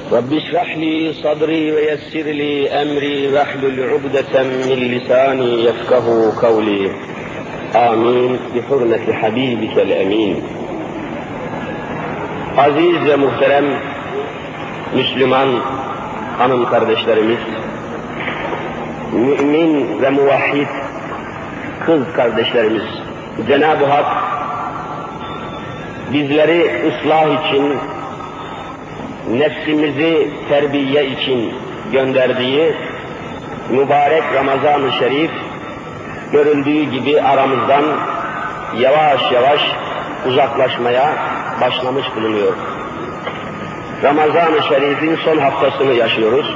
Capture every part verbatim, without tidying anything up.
رب اشرح لي صدري ويسر لي أمري واحلل عقدة من لساني يفقهوا قولي آمين بحرمة حبيبك الأمين. Aziz ve muhterem Müslüman hanım kardeşlerimiz, mümin ve muvahhid kız kardeşlerimiz, Cenab-ı Hak bizleri ıslah için, nefsimizi terbiye için gönderdiği mübarek Ramazan-ı Şerif, görüldüğü gibi aramızdan yavaş yavaş uzaklaşmaya başlamış bulunuyor. Ramazan-ı Şerif'in son haftasını yaşıyoruz.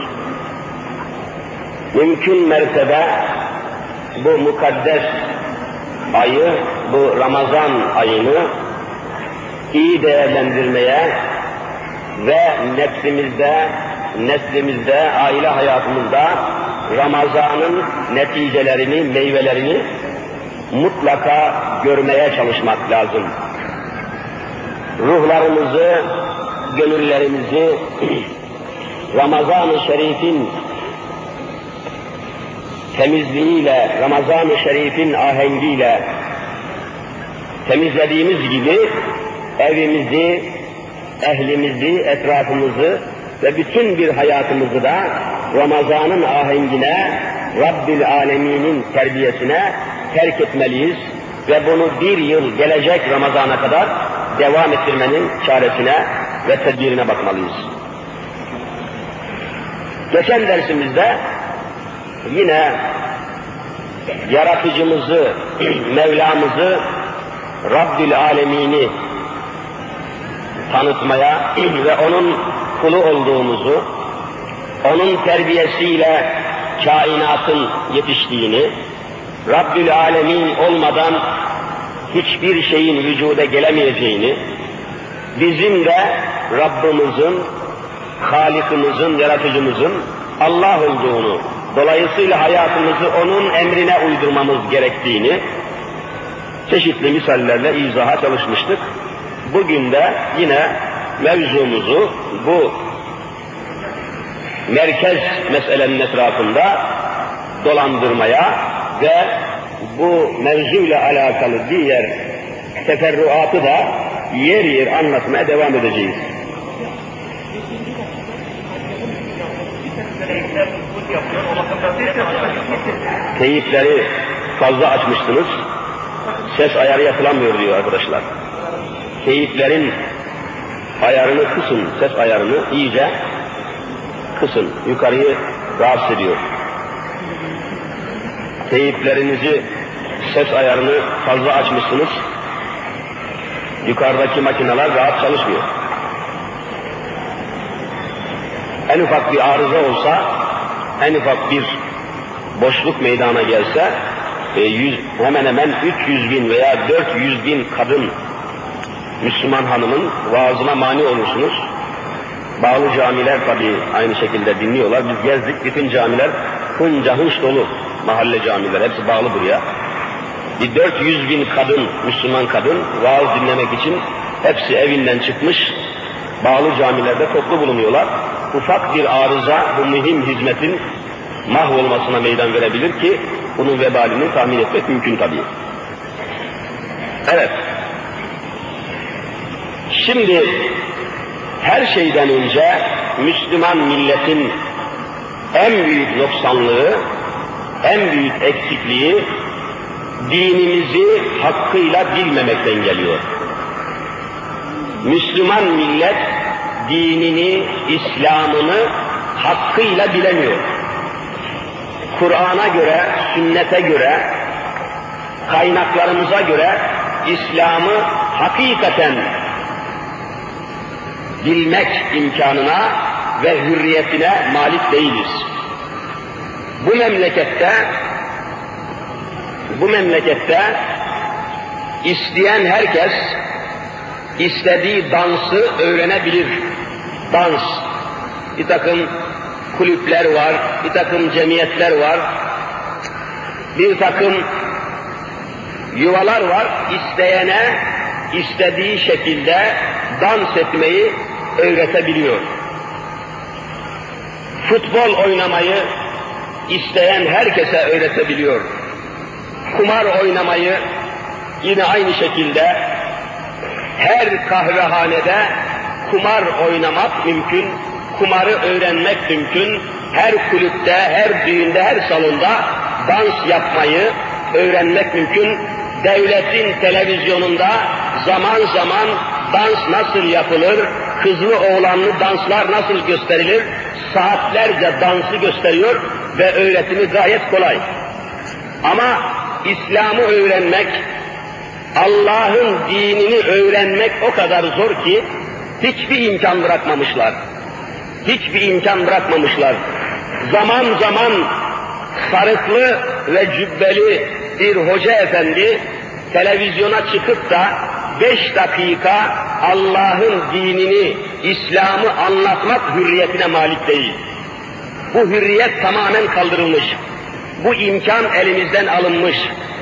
Mümkün mertebe bu mukaddes ayı, bu Ramazan ayını iyi değerlendirmeye ve nefsimizde, neslimizde, aile hayatımızda Ramazan'ın neticelerini, meyvelerini mutlaka görmeye çalışmak lazım. Ruhlarımızı, gönüllerimizi Ramazan-ı Şerif'in temizliğiyle, Ramazan-ı Şerif'in ahengiyle temizlediğimiz gibi evimizi, ehlimizi, etrafımızı ve bütün bir hayatımızı da Ramazan'ın ahengine, Rabbil Alemin'in terbiyesine terk etmeliyiz ve bunu bir yıl gelecek Ramazan'a kadar devam ettirmenin çaresine ve tedbirine bakmalıyız. Geçen dersimizde yine yaratıcımızı, Mevlamızı, Rabbil Alemin'i tanıtmaya ve onun kulu olduğumuzu, onun terbiyesiyle kainatın yetiştiğini, Rabbül Alemin olmadan hiçbir şeyin vücuda gelemeyeceğini, bizim de Rabbimizin, Halikimizin, Yaratıcımızın Allah olduğunu, dolayısıyla hayatımızı onun emrine uydurmamız gerektiğini çeşitli misallerle izaha çalışmıştık. Bugün de yine mevzumuzu bu merkez meselenin etrafında dolandırmaya ve bu mevzuyla alakalı diğer teferruatı da yer yer anlatmaya devam edeceğiz. Teyipleri fazla açmışsınız, ses ayarı yapılamıyor diyor arkadaşlar. Teyiplerin ayarını kısın, ses ayarını iyice kısın, yukarıyı rahatsız ediyor. Teyiplerinizi, ses ayarını fazla açmışsınız, yukarıdaki makineler rahat çalışmıyor. En ufak bir arıza olsa, en ufak bir boşluk meydana gelse, e, yüz, hemen hemen üç yüz bin veya dört yüz bin kadın Müslüman hanımın vaazına mani olursunuz. Bağlı camiler tabii aynı şekilde dinliyorlar. Biz gezdik, bütün camiler hınca hınç dolu, mahalle camiler, hepsi bağlı buraya. Bir dört yüz bin kadın, Müslüman kadın vaaz dinlemek için hepsi evinden çıkmış, bağlı camilerde toplu bulunuyorlar. Ufak bir arıza bu mühim hizmetin mahvolmasına meydan verebilir ki bunun vebalini tahmin etmek mümkün tabii. Evet. Şimdi her şeyden önce Müslüman milletin en büyük noksanlığı, en büyük eksikliği dinimizi hakkıyla bilmemekten geliyor. Müslüman millet dinini, İslam'ını hakkıyla bilemiyor. Kur'an'a göre, sünnete göre, kaynaklarımıza göre İslam'ı hakikaten bilmek imkanına ve hürriyetine malik değiliz. Bu memlekette, bu memlekette isteyen herkes istediği dansı öğrenebilir. Dans, bir takım kulüpler var, bir takım cemiyetler var, bir takım yuvalar var, isteyene istediği şekilde dans etmeyi öğretebiliyor. Futbol oynamayı isteyen herkese öğretebiliyor. Kumar oynamayı yine aynı şekilde her kahvehanede kumar oynamak mümkün, kumarı öğrenmek mümkün. Her kulüpte, her düğünde, her salonda dans yapmayı öğrenmek mümkün. Devletin televizyonunda zaman zaman dans nasıl yapılır, kızlı oğlanlı danslar nasıl gösterilir, saatlerce dansı gösteriyor ve öğretimi gayet kolay. Ama İslam'ı öğrenmek, Allah'ın dinini öğrenmek o kadar zor ki hiçbir imkan bırakmamışlar. Hiçbir imkan bırakmamışlar. Zaman zaman sarıklı ve cübbeli bir hoca efendi televizyona çıkıp da beş dakika Allah'ın dinini, İslam'ı anlatmak hürriyetine malik değil. Bu hürriyet tamamen kaldırılmış. Bu imkan elimizden alınmış.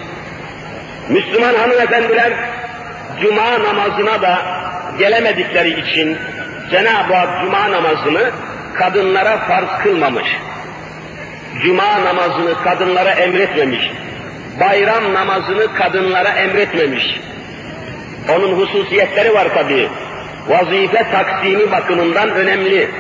Müslüman hanımefendiler cuma namazına da gelemedikleri için Cenab-ı Hak cuma namazını kadınlara farz kılmamış. Cuma namazını kadınlara emretmemiş. Bayram namazını kadınlara emretmemiş. Onun hususiyetleri var tabii. Vazife taksimi bakımından önemli.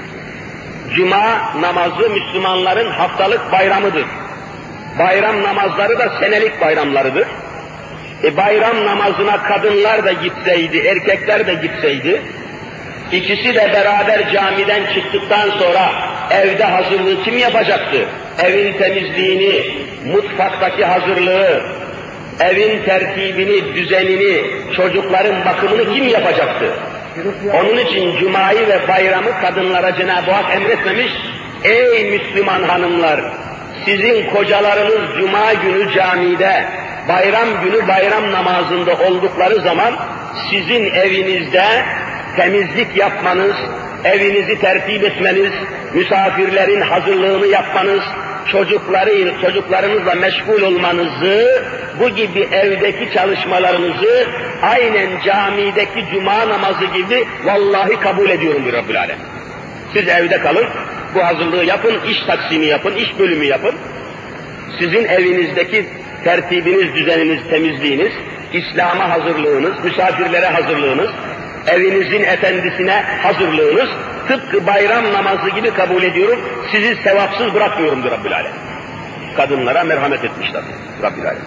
Cuma namazı Müslümanların haftalık bayramıdır. Bayram namazları da senelik bayramlarıdır. E bayram namazına kadınlar da gitseydi, erkekler de gitseydi, ikisi de beraber camiden çıktıktan sonra evde hazırlığı kim yapacaktı? Evin temizliğini, mutfaktaki hazırlığı, evin tertibini, düzenini, çocukların bakımını kim yapacaktı? Onun için cumayı ve bayramı kadınlara Cenab-ı Hak emretmemiş. Ey Müslüman hanımlar! Sizin kocalarınız cuma günü camide, bayram günü bayram namazında oldukları zaman sizin evinizde temizlik yapmanız, evinizi tertip etmeniz, misafirlerin hazırlığını yapmanız, çocukları, çocuklarınızla meşgul olmanızı, bu gibi evdeki çalışmalarınızı aynen camideki cuma namazı gibi vallahi kabul ediyorum diyor Rabbül Alem. Siz evde kalın, bu hazırlığı yapın, iş taksimi yapın, iş bölümü yapın. Sizin evinizdeki tertibiniz, düzeniniz, temizliğiniz, İslam'a hazırlığınız, misafirlere hazırlığınız, evinizin efendisine hazırlığınız, tıpkı bayram namazı gibi kabul ediyorum, sizi sevapsız bırakmıyorum diyor Rabbül Alem. Kadınlara merhamet etmişler Rabbül Alem.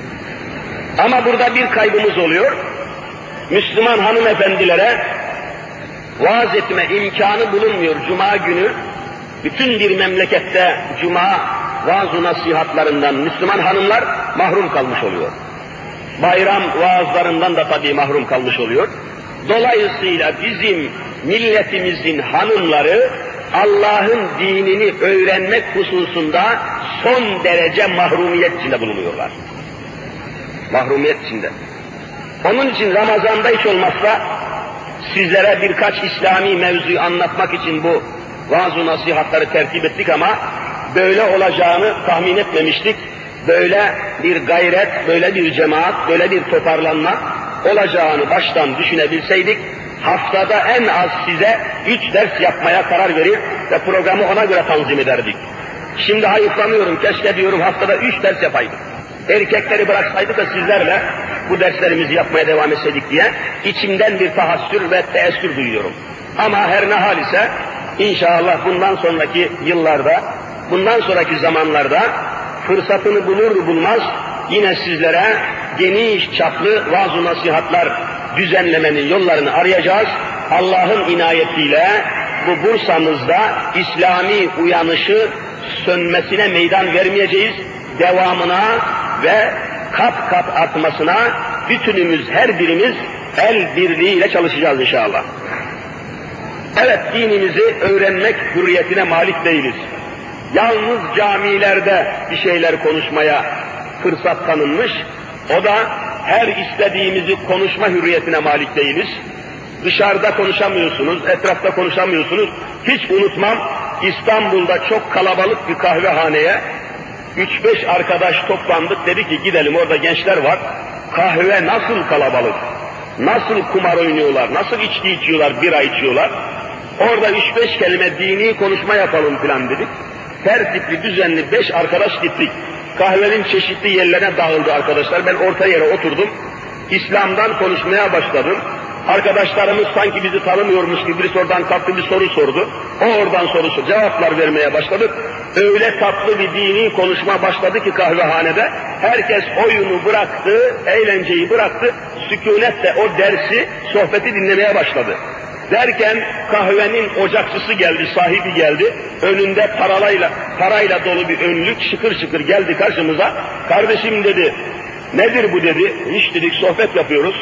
Ama burada bir kaybımız oluyor. Müslüman hanımefendilere vaaz etme imkanı bulunmuyor. Cuma günü bütün bir memlekette cuma vaaz-ı nasihatlarından Müslüman hanımlar mahrum kalmış oluyor. Bayram vaazlarından da tabii mahrum kalmış oluyor. Dolayısıyla bizim milletimizin hanımları Allah'ın dinini öğrenmek hususunda son derece mahrumiyet içinde bulunuyorlar. Mahrumiyet içinde. Onun için Ramazan'da hiç olmazsa sizlere birkaç İslami mevzuyu anlatmak için bu vaaz-ı nasihatları tertip ettik ama böyle olacağını tahmin etmemiştik. Böyle bir gayret, böyle bir cemaat, böyle bir toparlanma olacağını baştan düşünebilseydik, haftada en az size üç ders yapmaya karar verir ve programı ona göre tanzim ederdik. Şimdi hayıflanıyorum, keşke diyorum haftada üç ders yapaydık. Erkekleri bıraksaydık da sizlerle bu derslerimizi yapmaya devam etseydik diye içimden bir tahassür ve teessür duyuyorum. Ama her ne hal ise inşallah bundan sonraki yıllarda, bundan sonraki zamanlarda fırsatını bulur bulmaz yine sizlere geniş çaplı vaaz-ı nasihatlar düzenlemenin yollarını arayacağız. Allah'ın inayetiyle bu Bursa'mızda İslami uyanışı sönmesine meydan vermeyeceğiz. Devamına ve kat kat artmasına bütünümüz, her birimiz el birliğiyle çalışacağız inşallah. Evet, dinimizi öğrenmek hürriyetine malik değiliz. Yalnız camilerde bir şeyler konuşmaya fırsat tanınmış, o da her istediğimizi konuşma hürriyetine malik değiliz. Dışarıda konuşamıyorsunuz, etrafta konuşamıyorsunuz. Hiç unutmam, İstanbul'da çok kalabalık bir kahvehaneye üç beş arkadaş toplandık, dedi ki gidelim, orada gençler var. Kahve nasıl kalabalık, nasıl kumar oynuyorlar, nasıl içki içiyorlar, bira içiyorlar. Orada üç beş kelime dini konuşma yapalım filan dedik. Tertipli, düzenli beş arkadaş gittik. Kahvenin çeşitli yerlerine dağıldı arkadaşlar. Ben orta yere oturdum. İslam'dan konuşmaya başladım. Arkadaşlarımız sanki bizi tanımıyormuş gibi birisi oradan kalktı bir soru sordu. O oradan soru sordu. Cevaplar vermeye başladık. Öyle tatlı bir dini konuşma başladı ki kahvehanede. Herkes oyunu bıraktı, eğlenceyi bıraktı. Sükunetle o dersi, sohbeti dinlemeye başladı. Derken kahvenin ocakçısı geldi, sahibi geldi. Önünde parayla, parayla dolu bir önlük şıkır şıkır geldi karşımıza. Kardeşim dedi, nedir bu dedi. Hiç dedik sohbet yapıyoruz.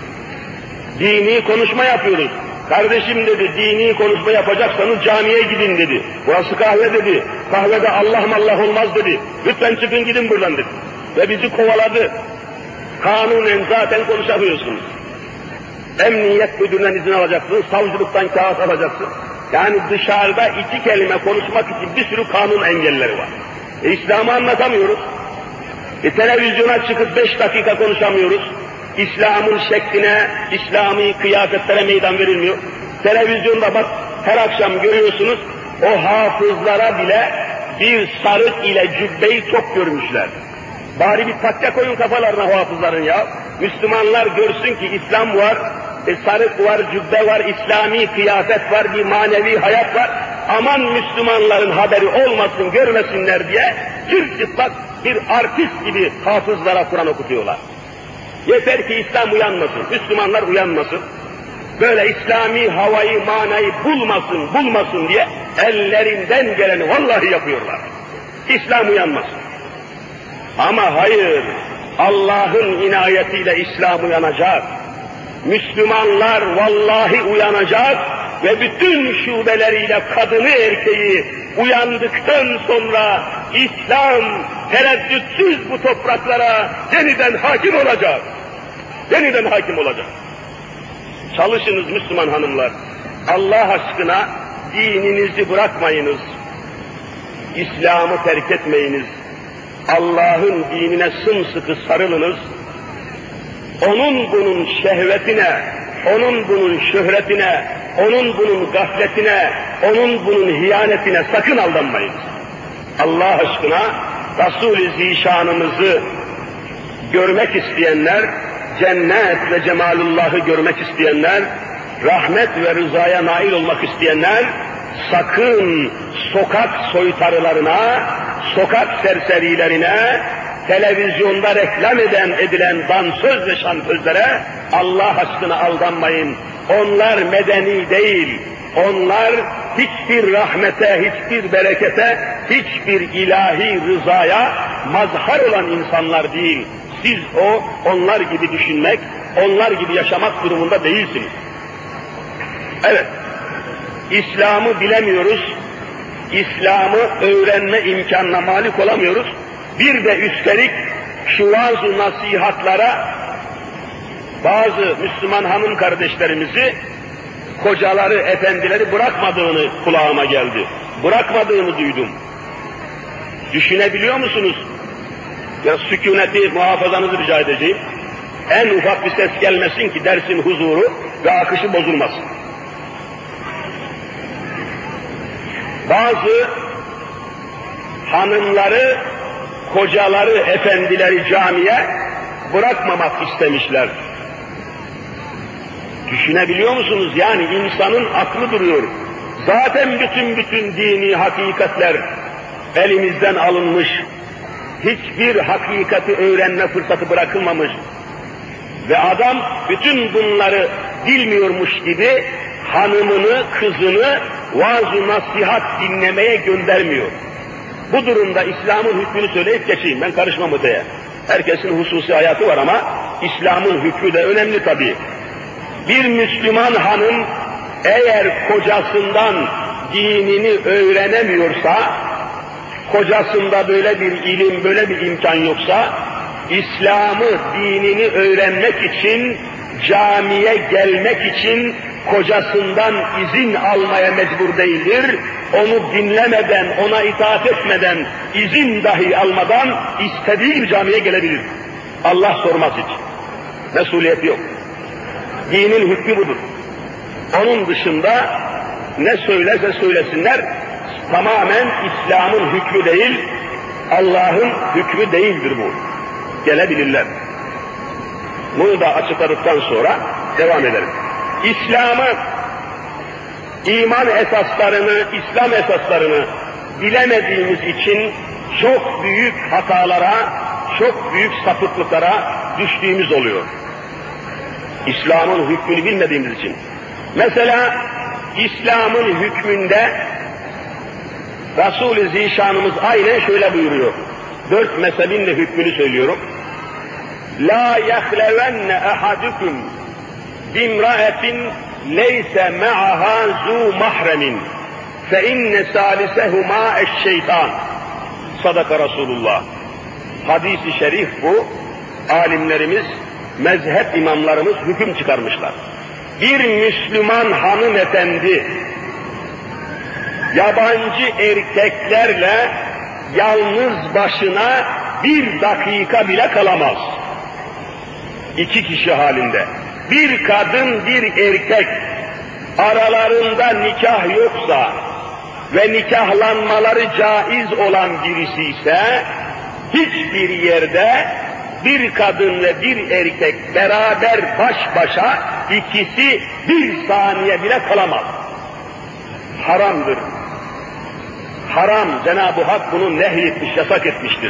Dini konuşma yapıyoruz. Kardeşim dedi, dini konuşma yapacaksanız camiye gidin dedi. Burası kahve dedi. Kahvede Allah Allah olmaz dedi. Lütfen çıkın gidin buradan dedi. Ve bizi kovaladı. Kanunen zaten konuşamıyorsunuz. Emniyet müdüründen izin alacaksın, savcılıktan kağıt alacaksın. Yani dışarıda iki kelime konuşmak için bir sürü kanun engelleri var. E, İslam'ı anlatamıyoruz. E, televizyona çıkıp beş dakika konuşamıyoruz. İslam'ın şekline, İslami kıyafetlere meydan verilmiyor. Televizyonda bak her akşam görüyorsunuz, o hafızlara bile bir sarık ile cübbeyi çok görmüşler. Bari bir takya koyun kafalarına o hafızların ya. Müslümanlar görsün ki İslam var, e, sarık var, cübbe var, İslami kıyafet var, bir manevi hayat var. Aman Müslümanların haberi olmasın, görmesinler diye Türk çıplak bir artist gibi hafızlara Kur'an okutuyorlar. Yeter ki İslam uyanmasın, Müslümanlar uyanmasın. Böyle İslami havayı, manayı bulmasın, bulmasın diye ellerinden geleni vallahi yapıyorlar. İslam uyanmasın. Ama hayır, Allah'ın inayetiyle İslam uyanacak. Müslümanlar vallahi uyanacak ve bütün şubeleriyle kadını erkeği uyandıktan sonra İslam tereddütsüz bu topraklara yeniden hakim olacak. Yeniden hakim olacak. Çalışınız Müslüman hanımlar. Allah aşkına dininizi bırakmayınız. İslam'ı terk etmeyiniz. Allah'ın dinine sımsıkı sarılınız. Onun bunun şehvetine, onun bunun şöhretine, onun bunun gafletine, onun bunun hiyanetine sakın aldanmayınız. Allah aşkına Resul-i Zişanımızı görmek isteyenler, cennet ve cemalullah'ı görmek isteyenler, rahmet ve rızaya nail olmak isteyenler, sakın sokak soytarılarına, sokak serserilerine, televizyonda reklam eden edilen dansöz ve şantözlere Allah aşkına aldanmayın. Onlar medeni değil, onlar hiçbir rahmete, hiçbir berekete, hiçbir ilahi rızaya mazhar olan insanlar değil. Siz o, onlar gibi düşünmek, onlar gibi yaşamak durumunda değilsiniz. Evet, İslam'ı bilemiyoruz, İslam'ı öğrenme imkanına malik olamıyoruz. Bir de üstelik şu vaaz-ı nasihatlara bazı Müslüman hanım kardeşlerimizi, kocaları, efendileri bırakmadığını kulağıma geldi. Bırakmadığını duydum. Düşünebiliyor musunuz? Ya sükuneti muhafazanızı rica edeceğim. En ufak bir ses gelmesin ki dersin huzuru ve akışı bozulmasın. Bazı hanımları, kocaları, efendileri camiye bırakmamak istemişler. Düşünebiliyor musunuz? Yani insanın aklı duruyor. Zaten bütün bütün dini hakikatler elimizden alınmış. Hiçbir hakikati öğrenme fırsatı bırakılmamış. Ve adam bütün bunları bilmiyormuş gibi hanımını, kızını vaaz-ı nasihat dinlemeye göndermiyor. Bu durumda İslam'ın hükmünü söyleyip geçeyim, ben karışmam öteye. Herkesin hususi hayatı var ama İslam'ın hükmü de önemli tabii. Bir Müslüman hanım eğer kocasından dinini öğrenemiyorsa, kocasında böyle bir ilim, böyle bir imkan yoksa, İslam'ı, dinini öğrenmek için, camiye gelmek için kocasından izin almaya mecbur değildir. Onu dinlemeden, ona itaat etmeden, izin dahi almadan istediği gibi camiye gelebilir. Allah sormaz hiç. Mesuliyeti yok. Dinin hükmü budur. Onun dışında ne söylerse söylesinler, tamamen İslam'ın hükmü değil, Allah'ın hükmü değildir bu. Gelebilirler. Bunu da açıkladıktan sonra devam edelim. İslam'ı, iman esaslarını, İslam esaslarını bilemediğimiz için çok büyük hatalara, çok büyük sapıklıklara düştüğümüz oluyor. İslam'ın hükmünü bilmediğimiz için. Mesela İslam'ın hükmünde Resul-i Zişanımız aynen şöyle buyuruyor. Dört mezhebin de hükmünü söylüyorum. La yahlevenne ahadukum bimra'etin leyse ma'aha zu mahremin fe inne salisehuma eşşeytan. Sadaka Resulullah. Hadis-i şerif bu. Alimlerimiz, mezhep imamlarımız hüküm çıkarmışlar. Bir Müslüman hanımefendi yabancı erkeklerle yalnız başına bir dakika bile kalamaz. İki kişi halinde. Bir kadın, bir erkek aralarında nikah yoksa ve nikahlanmaları caiz olan birisi ise hiçbir yerde bir kadın ve bir erkek beraber baş başa ikisi bir saniye bile kalamaz. Haramdır. Haram, Cenab-ı Hak bunu nehyetmiş, yasak etmiştir.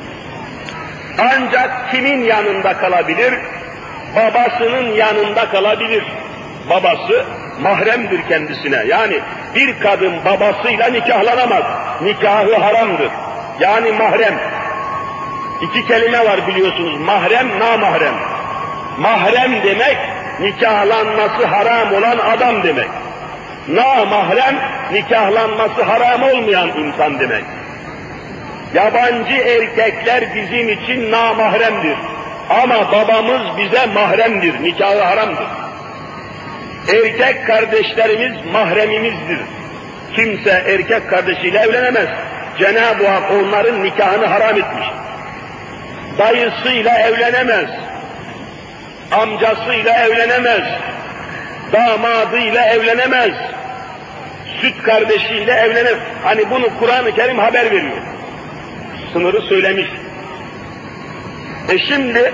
Ancak kimin yanında kalabilir? Babasının yanında kalabilir. Babası mahremdir kendisine. Yani bir kadın babasıyla nikahlanamaz. Nikahı haramdır. Yani mahrem. İki kelime var biliyorsunuz. Mahrem, namahrem. Mahrem demek nikahlanması haram olan adam demek. Namahrem, nikahlanması haram olmayan insan demek. Yabancı erkekler bizim için namahremdir. Ama babamız bize mahremdir, nikahı haramdır. Erkek kardeşlerimiz mahremimizdir. Kimse erkek kardeşiyle evlenemez. Cenab-ı Hak onların nikahını haram etmiş. Dayısıyla evlenemez. Amcasıyla evlenemez. Damadıyla evlenemez. Süt kardeşiyle evlenemez. Hani bunu Kur'an-ı Kerim haber veriyor. Sınırı söylemiş. E şimdi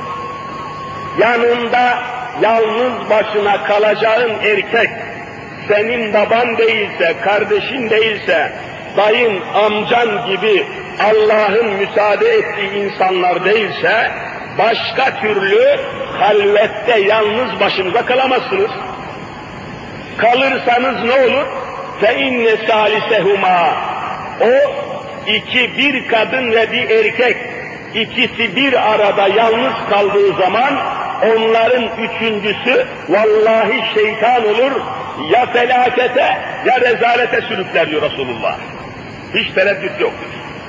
yanında yalnız başına kalacağın erkek senin baban değilse, kardeşin değilse, dayın, amcan gibi Allah'ın müsaade ettiği insanlar değilse başka türlü halvette yalnız başınıza kalamazsınız. Kalırsanız ne olur? فَاِنَّ سَالِسَهُمَا O iki, bir kadın ve bir erkek, ikisi bir arada yalnız kaldığı zaman onların üçüncüsü vallahi şeytan olur, ya felakete ya rezalete sürükler diyor Resulullah. Hiç tereddüt yoktur.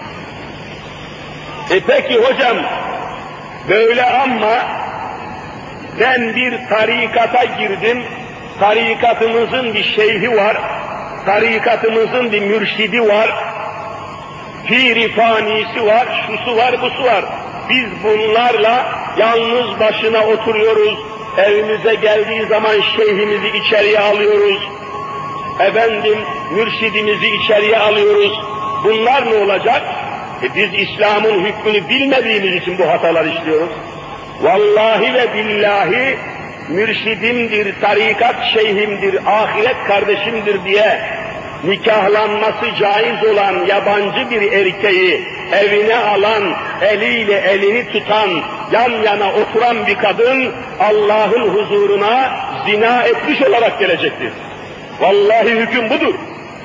E peki hocam, böyle ama ben bir tarikata girdim, tarikatımızın bir şeyhi var, tarikatımızın bir mürşidi var, pir-i-fanisi var, şusu var, busu var. Biz bunlarla yalnız başına oturuyoruz, evimize geldiği zaman şeyhimizi içeriye alıyoruz, efendim mürşidimizi içeriye alıyoruz. Bunlar ne olacak? E biz İslam'ın hükmünü bilmediğimiz için bu hatalar işliyoruz. Vallahi ve billahi mürşidimdir, tarikat şeyhimdir, ahiret kardeşimdir diye nikahlanması caiz olan yabancı bir erkeği evine alan, eliyle elini tutan, yan yana oturan bir kadın Allah'ın huzuruna zina etmiş olarak gelecektir. Vallahi hüküm budur.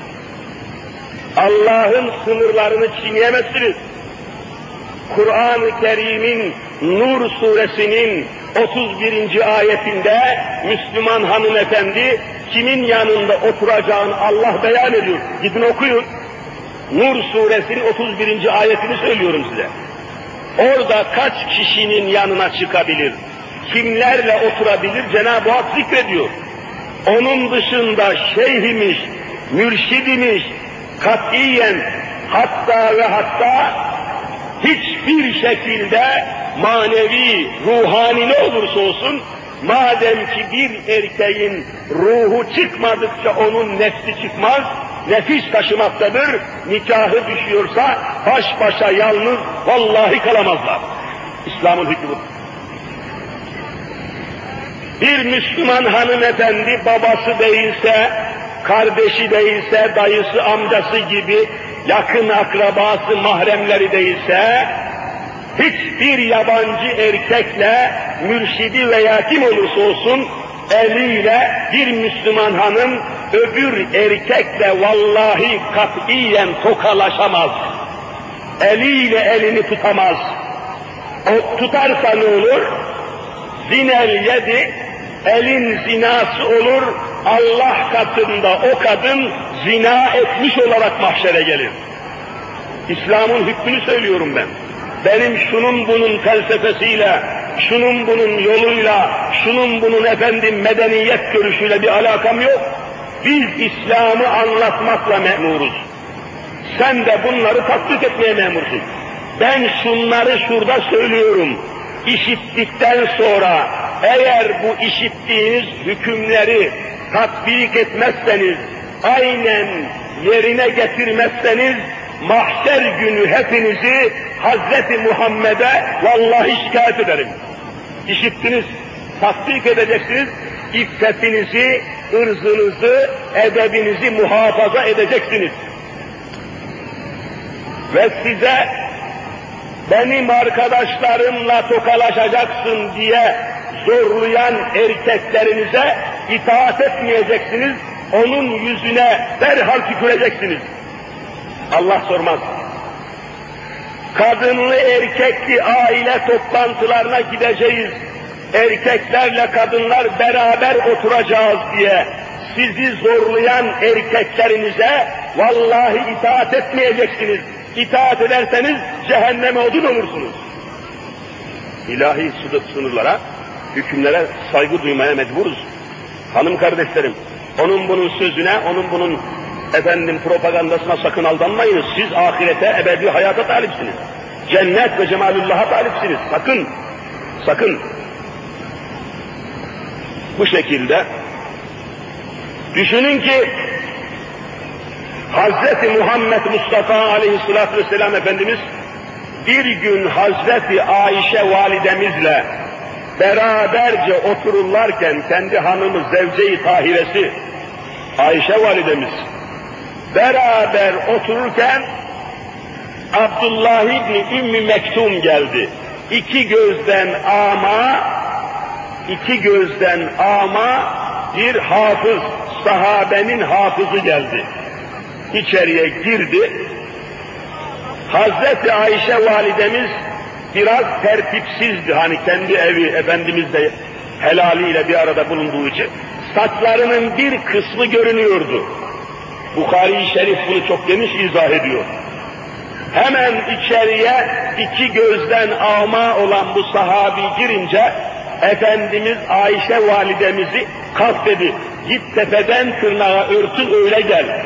Allah'ın sınırlarını çiğneyemezsiniz. Kur'an-ı Kerim'in Nur suresinin otuz birinci ayetinde Müslüman hanımefendi kimin yanında oturacağını Allah beyan ediyor. Gidin okuyun. Nur suresinin otuz birinci ayetini söylüyorum size. Orada kaç kişinin yanına çıkabilir? Kimlerle oturabilir? Cenab-ı Hak zikrediyor. Onun dışında şeyhmiş, mürşidmiş, katiyen hatta ve hatta hiçbir şekilde manevi, ruhani ne olursa olsun Madem ki bir erkeğin ruhu çıkmadıkça onun nefsi çıkmaz, nefis taşımaktadır, nikahı düşüyorsa baş başa yalnız vallahi kalamazlar. İslam'ın hükmü. Bir Müslüman hanımefendi babası değilse, kardeşi değilse, dayısı, amcası gibi yakın akrabası, mahremleri değilse, hiçbir yabancı erkekle, mürşidi veya kim olursa olsun, eliyle bir Müslüman hanım öbür erkekle vallahi katiyen tokalaşamaz. Eliyle elini tutamaz. O tutarsa ne olur? Zinel yedi, elin zinası olur, Allah katında o kadın zina etmiş olarak mahşere gelir. İslam'ın hükmünü söylüyorum ben. Benim şunun bunun felsefesiyle, şunun bunun yoluyla, şunun bunun efendim medeniyet görüşüyle bir alakam yok. Biz İslam'ı anlatmakla memuruz. Sen de bunları tatbik etmeye memursun. Ben şunları şurada söylüyorum. İşittikten sonra eğer bu işittiğiniz hükümleri tatbik etmezseniz, aynen yerine getirmezseniz, mahşer günü hepinizi Hazreti Muhammed'e vallahi şikayet ederim. İşittiniz, tatbik edeceksiniz, iffetinizi, ırzınızı, edebinizi muhafaza edeceksiniz. Ve size benim arkadaşlarımla tokalaşacaksın diye zorlayan erkeklerinize itaat etmeyeceksiniz, onun yüzüne derhal tüküreceksiniz. Allah sormaz. Kadınlı erkekli aile toplantılarına gideceğiz, erkeklerle kadınlar beraber oturacağız diye sizi zorlayan erkeklerinize vallahi itaat etmeyeceksiniz. İtaat ederseniz cehenneme odun olursunuz. İlahi sınırlara, hükümlere saygı duymaya mecburuz. Hanım kardeşlerim, onun bunun sözüne, onun bunun efendim propagandasına sakın aldanmayınız. Siz ahirete, ebedi hayata talipsiniz. Cennet ve cemalullah'a talipsiniz. Sakın, sakın. Bu şekilde düşünün ki Hazreti Muhammed Mustafa Aleyhisselatü Vesselam Efendimiz bir gün Hazreti Ayşe validemizle beraberce otururlarken kendi hanımı zevce-i tahiresi Ayşe validemiz beraber otururken Abdullah İbni Ümmü Mektum geldi. İki gözden ama, iki gözden ama bir hafız, sahabenin hafızı geldi. İçeriye girdi. Hazreti Ayşe validemiz biraz tertipsizdi. Hani kendi evi Efendimiz de helaliyle bir arada bulunduğu için saçlarının bir kısmı görünüyordu. Bukhari-i Şerif bunu çok geniş izah ediyor. Hemen içeriye iki gözden ama olan bu sahabi girince Efendimiz Ayşe validemizi kalk dedi. Git tepeden tırnağa örtün öyle gel.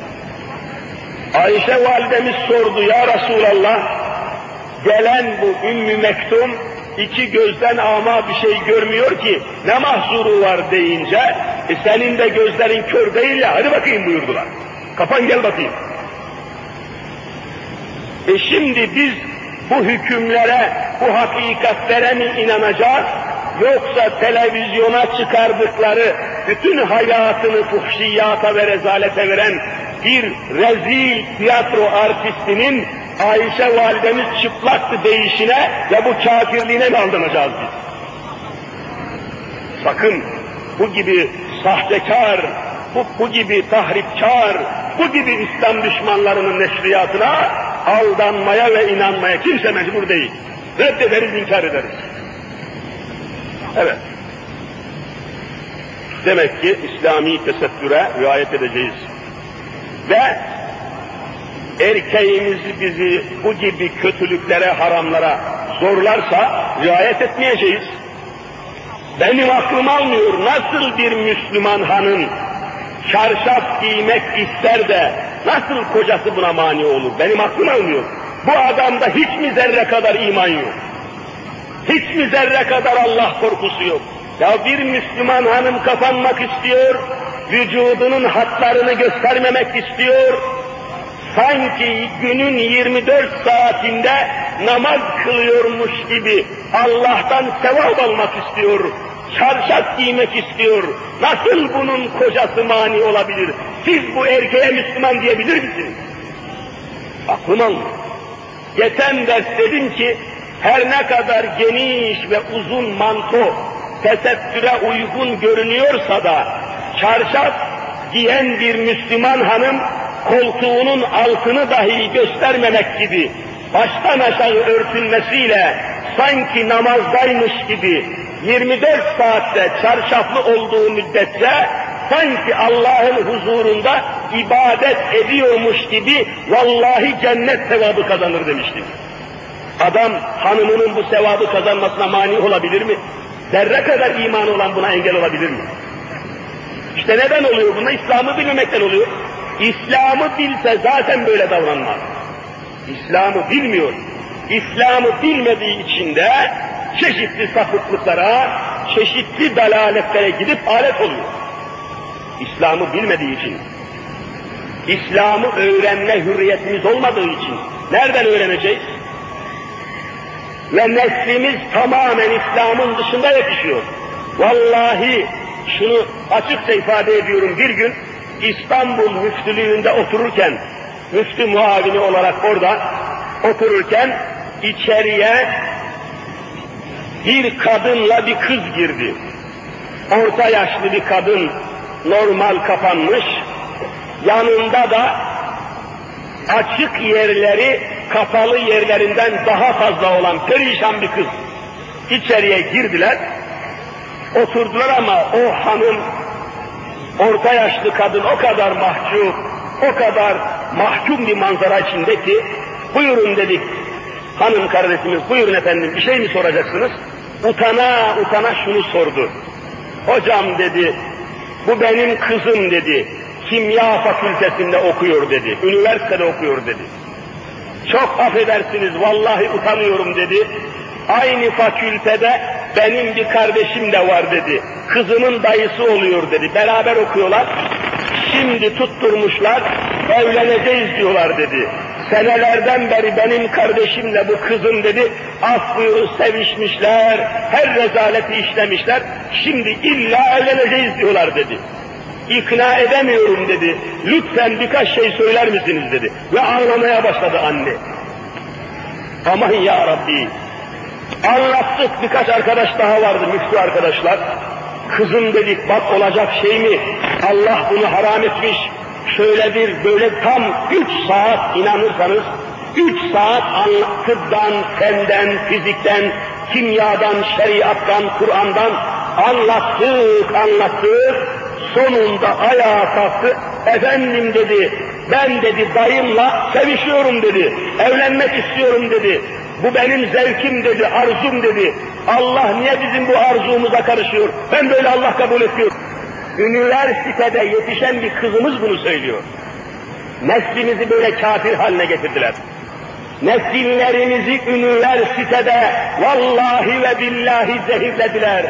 Ayşe validemiz sordu, ya Resulallah, gelen bu Ümmü Mektum iki gözden ama bir şey görmüyor ki ne mahzuru var deyince, e senin de gözlerin kör değil ya, hadi bakayım buyurdular. Kapan gel bakayım. E şimdi biz bu hükümlere, bu hakikatlere mi inanacağız? Yoksa televizyona çıkardıkları bütün hayatını fuhşiyata ve rezalete veren bir rezil tiyatro artistinin Ayşe validemiz çıplaktı deyişine ve bu kafirliğine mi aldanacağız biz? Sakın bu gibi sahtekar, bu, bu gibi tahripkar, bu gibi İslam düşmanlarının neşriyatına aldanmaya ve inanmaya kimse mecbur değil. Reddederiz, inkar ederiz. Evet. Demek ki İslami tesettüre riayet edeceğiz. Ve erkeğimiz bizi bu gibi kötülüklere, haramlara zorlarsa riayet etmeyeceğiz. Benim aklım almıyor, nasıl bir Müslüman hanım çarşaf giymek ister de nasıl kocası buna mani olur? Benim aklım almıyor. Bu adamda hiç mi zerre kadar iman yok? Hiç mi zerre kadar Allah korkusu yok? Ya bir Müslüman hanım kapanmak istiyor, vücudunun hatlarını göstermemek istiyor, sanki günün yirmi dört saatinde namaz kılıyormuş gibi Allah'tan sevap almak istiyor, çarşaf giymek istiyor. Nasıl bunun kocası mani olabilir? Siz bu erkeğe Müslüman diyebilir misiniz? Aklım almıyor. Geçen ders dedim ki, her ne kadar geniş ve uzun manto tesettüre uygun görünüyorsa da, çarşaf giyen bir Müslüman hanım, koltuğunun altını dahi göstermemek gibi, baştan aşağı örtülmesiyle, sanki namazdaymış gibi, yirmi dört saatte çarşaflı olduğu müddetçe, sanki Allah'ın huzurunda ibadet ediyormuş gibi, vallahi cennet sevabı kazanır demiştik. Adam hanımının bu sevabı kazanmasına mani olabilir mi? Zerre kadar imanı olan buna engel olabilir mi? İşte neden oluyor buna? İslam'ı bilmemekten oluyor. İslam'ı bilse zaten böyle davranmaz. İslam'ı bilmiyor. İslam'ı bilmediği için de çeşitli sapıklıklara, çeşitli dalaletlere gidip alet oluyor. İslam'ı bilmediği için. İslam'ı öğrenme hürriyetimiz olmadığı için. Nereden öğreneceğiz? Ve neslimiz tamamen İslam'ın dışında yetişiyor. Vallahi şunu açıkça ifade ediyorum, bir gün İstanbul müftülüğünde otururken, müftü muavini olarak orada otururken içeriye bir kadınla bir kız girdi. Orta yaşlı bir kadın, normal kapanmış, yanında da açık yerleri kapalı yerlerinden daha fazla olan perişan bir kız. İçeriye girdiler, oturdular ama o hanım, orta yaşlı kadın o kadar mahcup, o kadar mahkum bir manzara içinde ki, buyurun dedik, hanım kardeşimiz, buyurun efendim, bir şey mi soracaksınız? Utana utana şunu sordu. Hocam dedi, bu benim kızım dedi, kimya fakültesinde okuyor dedi, üniversitede okuyor dedi. Çok affedersiniz, vallahi utanıyorum dedi. Aynı fakültede benim bir kardeşim de var dedi. Kızımın dayısı oluyor dedi. Beraber okuyorlar. Şimdi tutturmuşlar, evleneceğiz diyorlar dedi. Senelerden beri benim kardeşimle bu kızım dedi, af buyurun sevişmişler, her rezaleti işlemişler, şimdi illa evleneceğiz diyorlar dedi. İkna edemiyorum dedi, lütfen birkaç şey söyler misiniz dedi. Ve ağlamaya başladı anne. Aman ya Rabbi, anlattık, birkaç arkadaş daha vardı, müftü arkadaşlar. Kızım dedik, bak olacak şey mi? Allah bunu haram etmiş. Şöyle bir böyle tam üç saat inanırsanız, üç saat tıbdan, fenden, fizikten, kimyadan, şeriattan, Kur'an'dan anlattık, anlattık. Sonunda ayağa kalktı. Efendim dedi, ben dedi dayımla sevişiyorum dedi, evlenmek istiyorum dedi. Bu benim zevkim dedi, arzum dedi. Allah niye bizim bu arzumuza karışıyor? Ben böyle Allah kabul etmiyorum. Üniversitede yetişen bir kızımız bunu söylüyor. Neslimizi böyle kafir haline getirdiler. Nesillerimizi üniversitede vallahi ve billahi zehirlediler.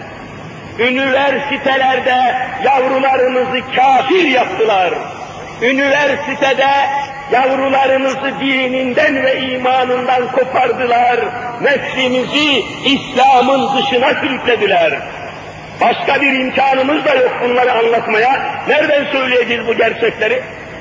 Üniversitelerde yavrularımızı kafir yaptılar. Üniversitede yavrularımızı dininden ve imanından kopardılar. Neslimizi İslam'ın dışına sürüklediler. Başka bir imkanımız da yok bunları anlatmaya. Nereden söyleyeceğiz bu gerçekleri?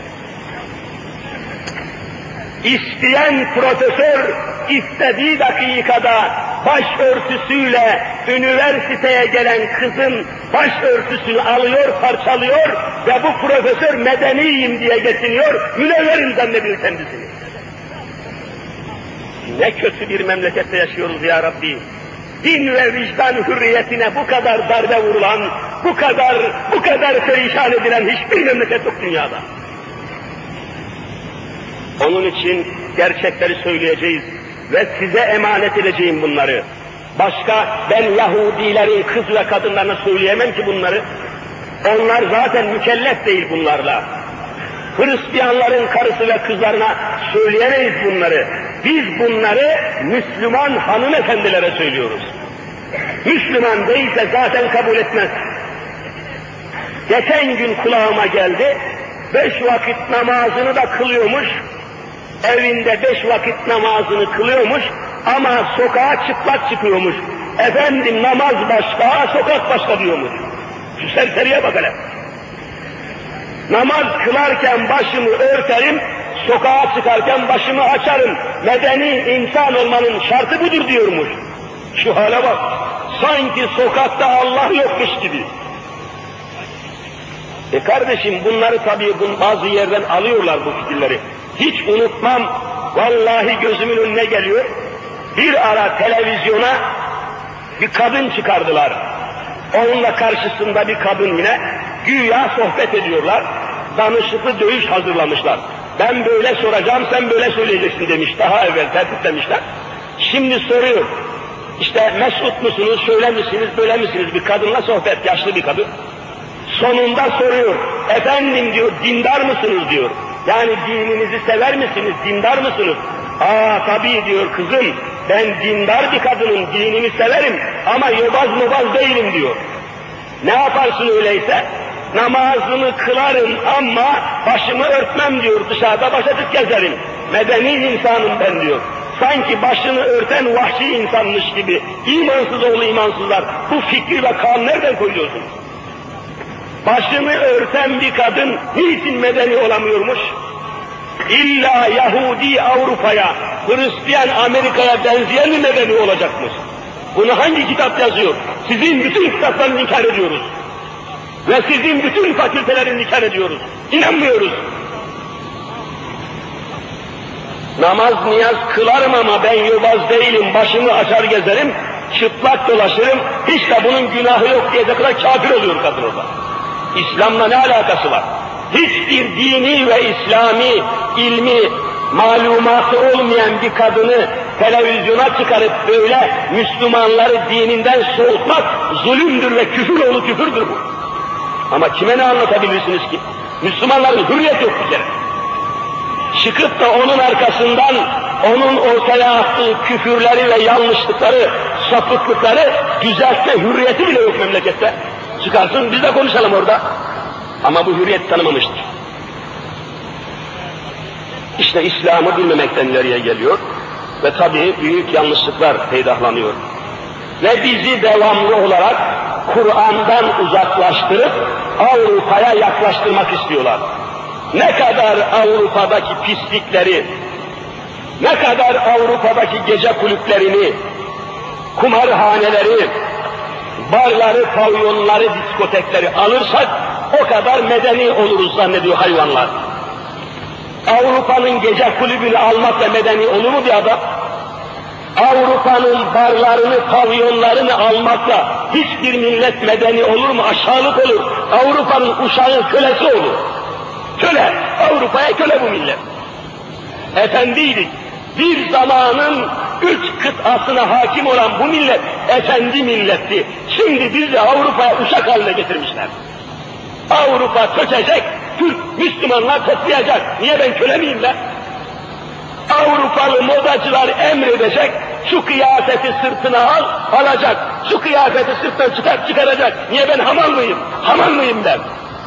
İsteyen profesör istediği dakikada başörtüsüyle üniversiteye gelen kızın başörtüsünü alıyor, parçalıyor ve bu profesör medeniyim diye geçiniyor, münevverim zannediyor kendisini. Ne kötü bir memlekette yaşıyoruz ya Rabbi. Din ve vicdan hürriyetine bu kadar darbe vurulan, bu kadar, bu kadar perişan edilen hiçbir memleket yok dünyada. Onun için gerçekleri söyleyeceğiz ve size emanet edeceğim bunları. Başka ben Yahudilerin kız ve kadınlarına söyleyemem ki bunları. Onlar zaten mükellef değil bunlarla. Hristiyanların karısı ve kızlarına söyleyemeyiz bunları. Biz bunları Müslüman hanımefendilere söylüyoruz. Müslüman değilse zaten kabul etmez. Geçen gün kulağıma geldi, beş vakit namazını da kılıyormuş, evinde beş vakit namazını kılıyormuş ama sokağa çıplak çıkıyormuş. Efendim namaz başka, sokak başka diyormuş. Şu serseriye bak hele. Namaz kılarken başımı örterim, sokağa çıkarken başımı açarım. Medeni insan olmanın şartı budur diyormuş. Şu hale bak, sanki sokakta Allah yokmuş gibi. E kardeşim bunları tabii bazı yerden alıyorlar bu fikirleri. Hiç unutmam, vallahi gözümün önüne geliyor. Bir ara televizyona bir kadın çıkardılar. Onunla karşısında bir kadın yine, güya sohbet ediyorlar. Danışıklı dövüş hazırlamışlar. Ben böyle soracağım, sen böyle söyleyeceksin demiş. Daha evvel tertiplemişler. Şimdi soruyor. İşte mesut musunuz, şöyle misiniz, böyle misiniz? Bir kadınla sohbet, yaşlı bir kadın. Sonunda soruyor. Efendim diyor, dindar mısınız diyor. Yani dininizi sever misiniz, dindar mısınız? Aa tabii diyor kızım, ben dindar bir kadının, dinimi severim ama yobaz mobaz değilim diyor. Ne yaparsın öyleyse? Namazımı kılarım ama başımı örtmem diyor, dışarıda başatık gezerim. Medeni insanım ben diyor. Sanki başını örten vahşi insanmış gibi. İmansız oğlu imansızlar, bu fikri ve kanunu nereden koyuyorsunuz? Başını örten bir kadın niçin medeni olamıyormuş? İlla Yahudi Avrupa'ya, Hristiyan Amerika'ya benzeyen mi medeni olacakmış? Bunu hangi kitap yazıyor? Sizin bütün kitaplarını inkar ediyoruz. Ve sizin bütün fakültelerini inkar ediyoruz. İnanmıyoruz. Namaz niyaz kılarım ama ben yobaz değilim, başımı açar gezerim, çıplak dolaşırım, hiç de bunun günahı yok diyecek kadar kafir oluyor kadın orada. İslam'la ne alakası var? Hiçbir dini ve İslami ilmi, malumatı olmayan bir kadını televizyona çıkarıp böyle Müslümanları dininden soğutmak zulümdür ve küfür oğlu küfürdür bu. Ama kime ne anlatabilirsiniz ki? Müslümanların hürriyet yok bir kere. Çıkıp da onun arkasından onun ortaya attığı küfürleri ve yanlışlıkları, sapıklıkları düzeltme hürriyeti bile yok memlekette. Çıkarsın biz de konuşalım orada. Ama bu hürriyet tanımamıştır. İşte İslam'ı bilmemekten ileriye geliyor ve tabii büyük yanlışlıklar peydahlanıyor. Ve bizi devamlı olarak Kur'an'dan uzaklaştırıp Avrupa'ya yaklaştırmak istiyorlar. Ne kadar Avrupa'daki pislikleri, ne kadar Avrupa'daki gece kulüplerini, kumarhaneleri, barları, pavyonları, diskotekleri alırsak o kadar medeni oluruz zannediyor hayvanlar. Avrupa'nın gece kulübünü almakla medeni olur mu bir adam? Avrupa'nın barlarını, pavyonlarını almakla hiçbir millet medeni olur mu? Aşağılık olur. Avrupa'nın uşağı, kölesi olur. Köle, Avrupa'ya köle bu millet. Efendiydik. Bir zamanın üç kıtasına hakim olan bu millet, efendi milletti. Şimdi bizi Avrupa'ya uşak haline getirmişler. Avrupa çökecek, Türk Müslümanlar toplayacak. Niye ben köle miyim ben? Avrupalı modacılar emredecek, şu kıyafeti sırtına al, alacak. Şu kıyafeti sırttan çıkar, çıkaracak. Niye ben hamal mıyım? Hamal mıyım ben?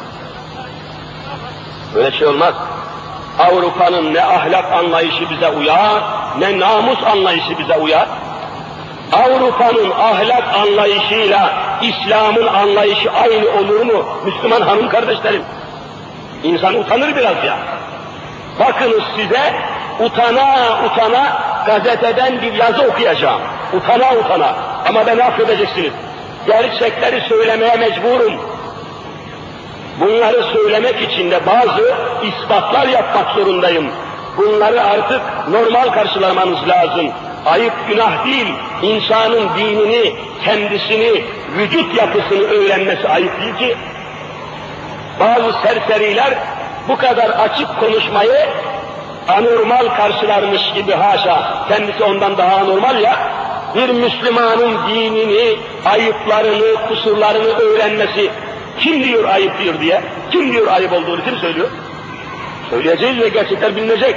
Böyle şey olmaz. Avrupa'nın ne ahlak anlayışı bize uyar, ne namus anlayışı bize uyar. Avrupa'nın ahlak anlayışıyla İslam'ın anlayışı aynı olur mu? Müslüman hanım kardeşlerim, İnsan utanır biraz ya. Bakınız size utana utana gazeteden bir yazı okuyacağım. Utana utana. Ama beni affedeceksiniz. Gerçekleri söylemeye mecburum. Bunları söylemek için de bazı ispatlar yapmak zorundayım. Bunları artık normal karşılamanız lazım. Ayıp günah değil, insanın dinini, kendisini, vücut yapısını öğrenmesi ayıp değil ki. Bazı serseriler bu kadar açık konuşmayı anormal karşılarmış gibi haşa, kendisi ondan daha anormal ya, bir Müslümanın dinini, ayıplarını, kusurlarını öğrenmesi, kim diyor ayıp diyor diye, kim diyor ayıp olduğunu kim söylüyor? Söyleyeceğiz ve gerçekler bilinecek.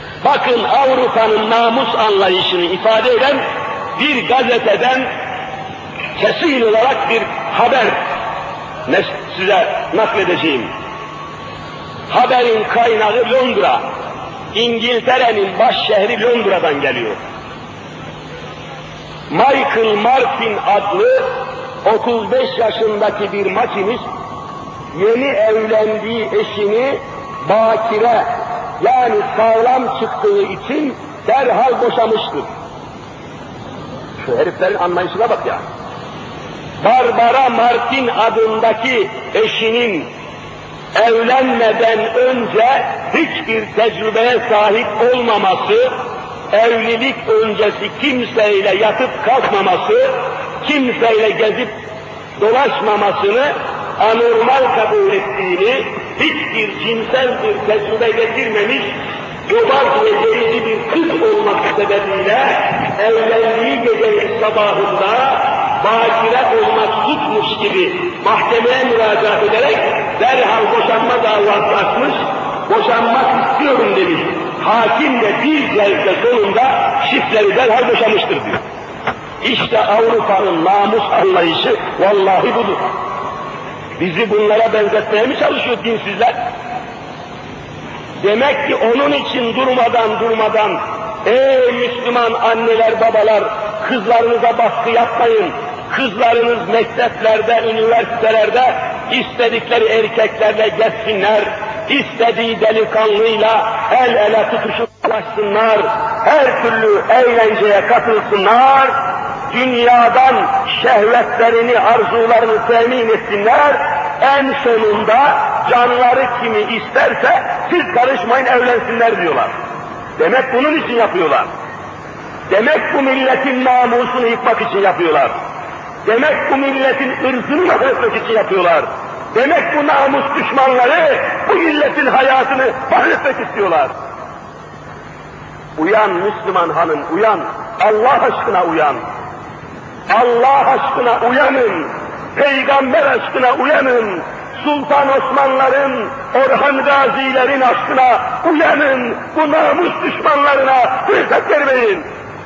Bakın Avrupa'nın namus anlayışını ifade eden bir gazeteden kesin olarak bir haber size nakledeceğim. Haberin kaynağı Londra. İngiltere'nin baş şehri Londra'dan geliyor. Michael Martin adlı otuz beş yaşındaki bir makinist yeni evlendiği eşini bakire yani sağlam çıktığı için derhal boşamıştır. Şu heriflerin anlayışına bak ya. Barbara Martin adındaki eşinin evlenmeden önce hiçbir tecrübeye sahip olmaması, evlilik öncesi kimseyle yatıp kalkmaması, kimseyle gezip dolaşmamasını anormal kabul ettiğini, hiçbir cinsel bir tecrübe getirmemiş, yobaz ve gerici bir kız olması sebebiyle evlendiği gecenin sabahında bakire olmak suçmuş gibi mahkemeye müracaat ederek derhal boşanma davası açmış, boşanmak istiyorum demiş. Hakim de bir celse sonunda çiftleri derhal boşamıştır diyor. İşte Avrupa'nın namus anlayışı vallahi budur. Bizi bunlara benzetmeye mi çalışıyor dinsizler? Demek ki onun için durmadan durmadan ey Müslüman anneler babalar kızlarınıza baskı yapmayın. Kızlarınız mekteplerde, üniversitelerde istedikleri erkeklerle gezsinler, istediği delikanlıyla el ele tutuşup ulaşsınlar, her türlü eğlenceye katılsınlar, dünyadan şehvetlerini, arzularını temin etsinler, en sonunda canları kimi isterse siz karışmayın evlensinler diyorlar. Demek bunun için yapıyorlar. Demek bu milletin namusunu yıkmak için yapıyorlar. Demek bu milletin ırzını mahvetmek için yapıyorlar. Demek bu namus düşmanları bu milletin hayatını mahvetmek istiyorlar. Uyan Müslüman hanım, uyan. Allah aşkına uyan. Allah aşkına uyanın. Peygamber aşkına uyanın. Sultan Osmanların, Orhan Gazilerin aşkına uyanın. Bu namus düşmanlarına fırsat vermeyin.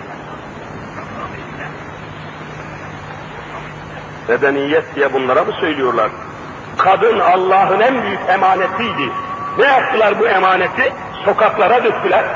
Medeniyet diye bunlara mı söylüyorlar? Kadın Allah'ın en büyük emanetiydi. Ne yaptılar bu emaneti? Sokaklara döktüler.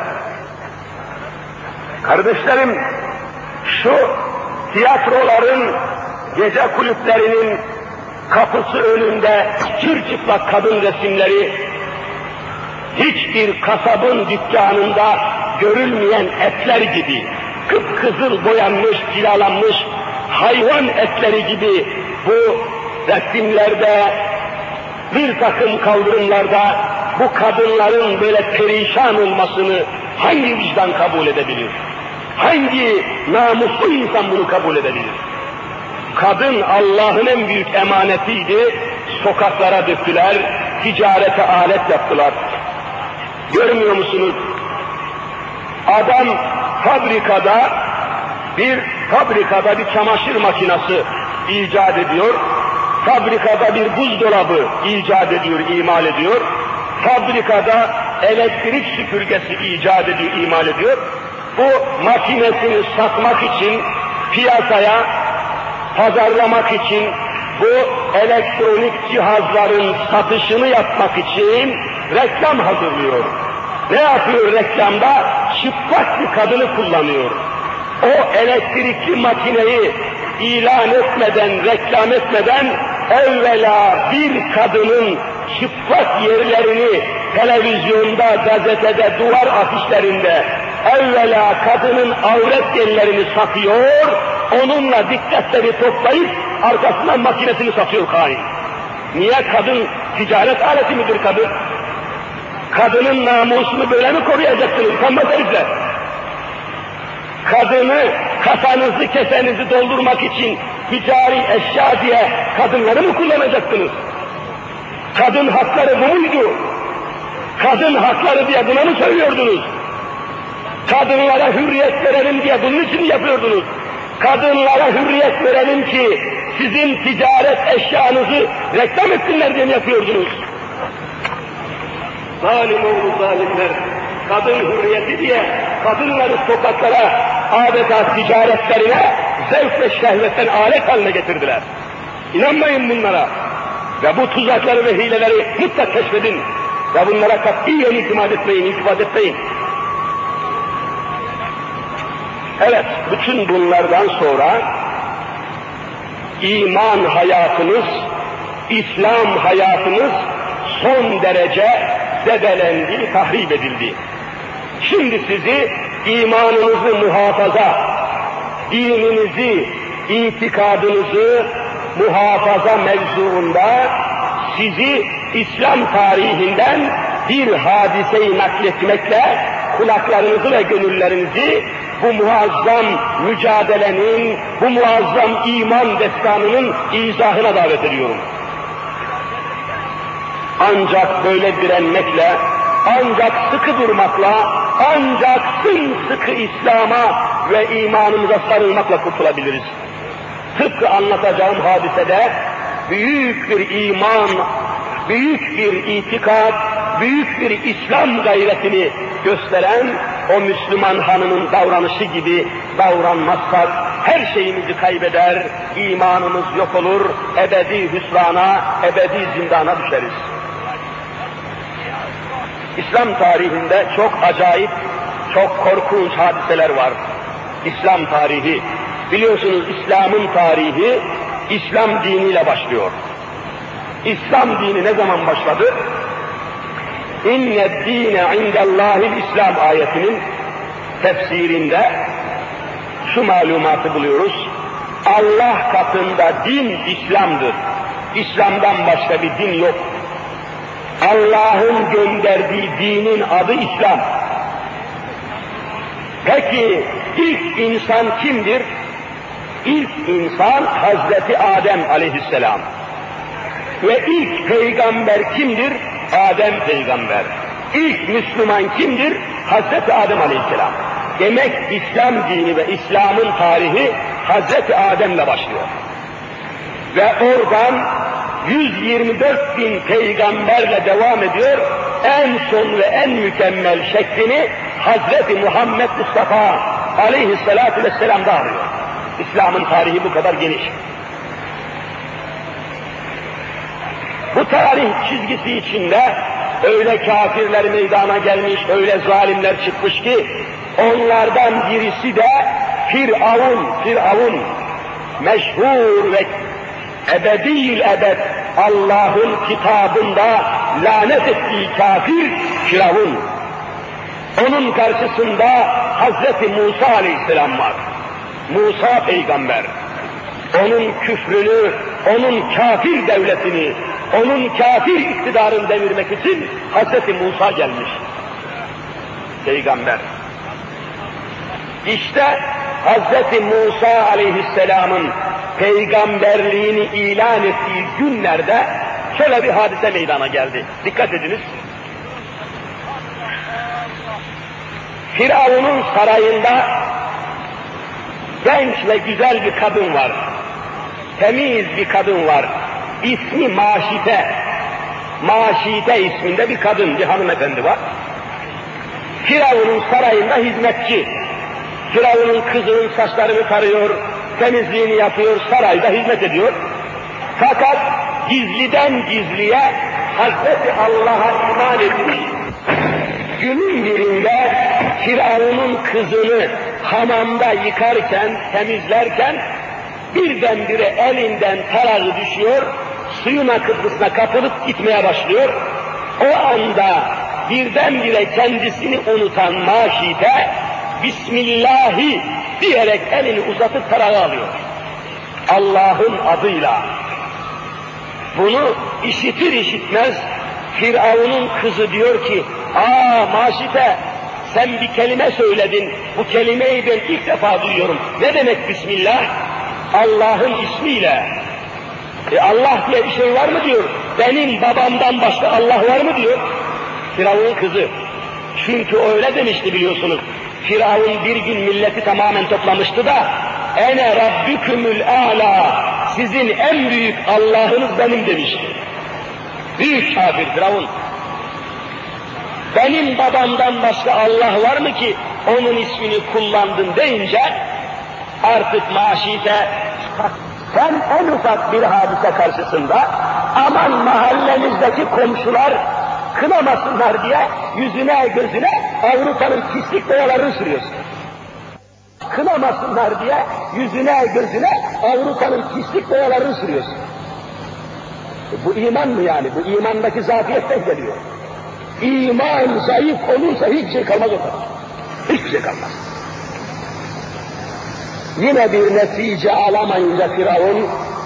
Kardeşlerim, şu tiyatroların, gece kulüplerinin kapısı önünde çırçıplak kadın resimleri, hiçbir kasabın dükkanında görülmeyen etler gibi, kıpkızıl boyanmış, cilalanmış, hayvan etleri gibi bu resimlerde, bir takım kaldırımlarda bu kadınların böyle perişan olmasını hangi vicdan kabul edebilir? Hangi namuslu insan bunu kabul edebilir? Kadın Allah'ın en büyük emanetiydi, sokaklara döktüler, ticarete alet yaptılar. Görmüyor musunuz? Adam fabrikada, bir fabrikada bir çamaşır makinesi icat ediyor, fabrikada bir buzdolabı icat ediyor, imal ediyor, fabrikada elektrik süpürgesi icat ediyor, imal ediyor. Bu makinesini satmak için piyasaya, pazarlamak için, bu elektronik cihazların satışını yapmak için reklam hazırlıyor. Ne yapıyor reklamda? Çıplak bir kadını kullanıyor. O elektrikli makineyi ilan etmeden, reklam etmeden evvela bir kadının çıplak yerlerini televizyonda, gazetede, duvar afişlerinde evvela kadının avret yerlerini satıyor, onunla dikkatleri toplayıp arkasından makinesini satıyor hain. Niye? Kadın ticaret aleti midir kadın? Kadının namusunu böyle mi koruyacaksınız? Utanmaz herifler. Kadını, kafanızı, kesenizi doldurmak için ticari eşya diye kadınları mı kullanacaksınız? Kadın hakları bu muydu? Kadın hakları diye buna mı söylüyordunuz? Kadınlara hürriyet verelim diye bunun için mi yapıyordunuz? Kadınlara hürriyet verelim ki sizin ticaret eşyanızı reklam etsinler diye mi yapıyordunuz? Zalim oğlu zalimler, kadın hürriyeti diye kadınları sokaklara adeta ticaretlerine zevk ve şehvetten alet haline getirdiler. İnanmayın bunlara. Ve bu tuzakları ve hileleri mutlak keşfedin. Ve bunlara katiyen itimat etmeyin, intifat etmeyin. Evet, bütün bunlardan sonra iman hayatınız, İslam hayatınız son derece zedelendi, tahrip edildi. Şimdi sizi imanınızı muhafaza, dininizi, itikadınızı muhafaza mevzuunda sizi İslam tarihinden bir hadiseyi nakletmekle kulaklarınızı ve gönüllerinizi bu muazzam mücadelenin, bu muazzam iman destanının izahına davet ediyorum. Ancak böyle direnmekle, ancak sıkı durmakla, ancak sımsıkı İslam'a ve imanımıza sarılmakla kurtulabiliriz. Tıpkı anlatacağım hadisede büyük bir iman, büyük bir itikat, büyük bir İslam gayretini gösteren o Müslüman hanımın davranışı gibi davranmazsak her şeyimizi kaybeder, imanımız yok olur, ebedi hüsrana, ebedi zindana düşeriz. İslam tarihinde çok acayip, çok korkunç hadiseler var. İslam tarihi, biliyorsunuz İslam'ın tarihi, İslam diniyle başlıyor. İslam dini ne zaman başladı? İnne dîne indellâhil İslam ayetinin tefsirinde şu malumatı buluyoruz. Allah katında din İslam'dır. İslam'dan başka bir din yok. Allah'ın gönderdiği dinin adı İslam. Peki ilk insan kimdir? İlk insan Hazreti Adem aleyhisselam. Ve ilk peygamber kimdir? Adem peygamber. İlk Müslüman kimdir? Hazreti Adem aleyhisselam. Demek İslam dini ve İslam'ın tarihi Hazreti Adem'le başlıyor. Ve oradan yüz yirmi dört bin peygamberle devam ediyor. En son ve en mükemmel şeklini Hazreti Muhammed Mustafa aleyhissalatu vesselam'da arıyor. İslam'ın tarihi bu kadar geniş. Bu tarih çizgisi içinde öyle kafirler meydana gelmiş, öyle zalimler çıkmış ki onlardan birisi de Firavun, Firavun meşhur ve ebedîl ebed Allah'ın kitabında lanet ettiği kafir Firavun. Onun karşısında Hazreti Musa aleyhisselam var. Musa peygamber. Onun küfrünü, onun kafir devletini, onun kafir iktidarını devirmek için Hazreti Musa gelmiş. Peygamber. İşte Hazreti Musa aleyhisselamın peygamberliğini ilan ettiği günlerde şöyle bir hadise meydana geldi. Dikkat ediniz. Firavun'un sarayında genç ve güzel bir kadın var. Temiz bir kadın var. İsmi Maşite. Maşite isminde bir kadın, bir hanımefendi var. Firavun'un sarayında hizmetçi. Firavun'un kızının saçlarını tarıyor, temizliğini yapıyor, sarayda hizmet ediyor. Fakat gizliden gizliye Hazreti Allah'a iman etmiş. Günün birinde Firavun'un kızını hamamda yıkarken, temizlerken birdenbire elinden tarağı düşüyor, suyun akıntısına kapılıp gitmeye başlıyor. O anda birdenbire kendisini unutan Maşite, Bismillahi diyerek elini uzatıp tarağı alıyor. Allah'ın adıyla. Bunu işitir işitmez Firavun'un kızı diyor ki, ''Aa Maşite, sen bir kelime söyledin, bu kelimeyi ben ilk defa duyuyorum. Ne demek Bismillah? Allah'ın ismiyle. E Allah diye bir şey var mı diyor. Benim babamdan başka Allah var mı diyor. Firavun'un kızı. Çünkü öyle demişti biliyorsunuz. Firavun bir gün milleti tamamen toplamıştı da ene rabbükümül a'la, sizin en büyük Allah'ınız benim demişti. Büyük kafir Firavun. Benim babamdan başka Allah var mı ki onun ismini kullandın deyince artık maşite, sen en ufak bir hadise karşısında aman mahallemizdeki komşular kınamasınlar diye yüzüne gözüne Avrupa'nın pislik boyalarını sürüyorsun. Kınamasınlar diye yüzüne gözüne Avrupa'nın pislik boyalarını sürüyorsun. E bu iman mı yani? Bu imandaki zafiyetten geliyor. İman zayıf olursa hiçbir şey kalmaz o kadar. Hiçbir şey kalmaz. Yine bir netice alamayınca Firavun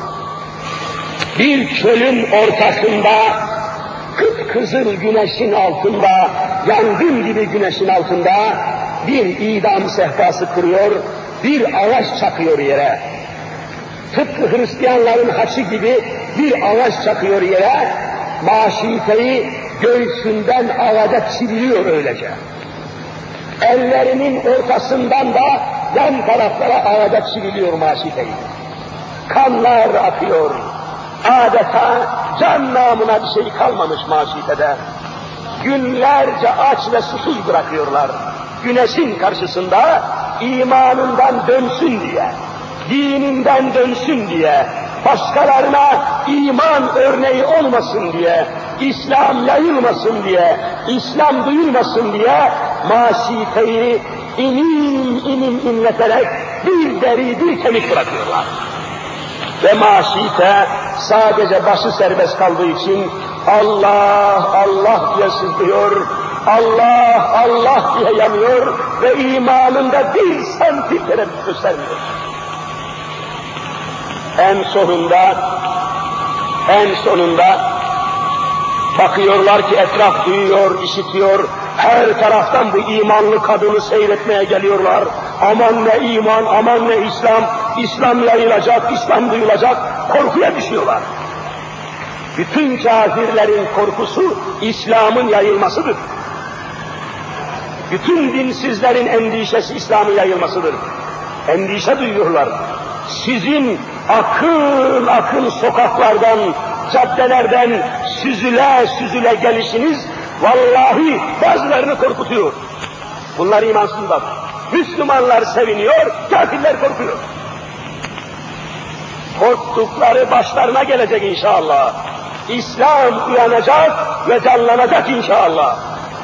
bir çölün ortasında kıpkızıl güneşin altında, yangın gibi güneşin altında bir idam sehpası kuruyor, bir ağaç çakıyor yere. Tıpkı Hristiyanların haçı gibi bir ağaç çakıyor yere, Maşite'yi göğsünden ağaca çiviliyor öylece. Ellerinin ortasından da yan taraflara ağaca çiviliyor Maşite'yi. Kanlar akıyor. Adeta can namına bir şey kalmamış Maşite'de. Günlerce aç ve susuz bırakıyorlar. Güneşin karşısında imanından dönsün diye, dininden dönsün diye, başkalarına iman örneği olmasın diye, İslam yayılmasın diye, İslam duyulmasın diye Maşite'yi inim inim inleterek bir deri bir kemik bırakıyorlar. Ve Maşite sadece başı serbest kaldığı için Allah Allah diye sızlıyor, Allah Allah diye yanıyor ve imanında bir santim tereddüt göstermiyor. En sonunda, en sonunda bakıyorlar ki etraf duyuyor, işitiyor, her taraftan bu imanlı kadını seyretmeye geliyorlar. Aman ne iman, aman ne İslam, İslam yayılacak, İslam duyulacak, korkuya düşüyorlar. Bütün kafirlerin korkusu İslam'ın yayılmasıdır. Bütün dinsizlerin endişesi İslam'ın yayılmasıdır. Endişe duyuyorlar. Sizin akın akın sokaklardan, caddelerden süzüle süzüle gelişiniz vallahi bazılarını korkutuyor. Bunlar imansızlar. Müslümanlar seviniyor, kafirler korkuyor. Korktukları başlarına gelecek inşallah. İslam uyanacak ve canlanacak inşallah.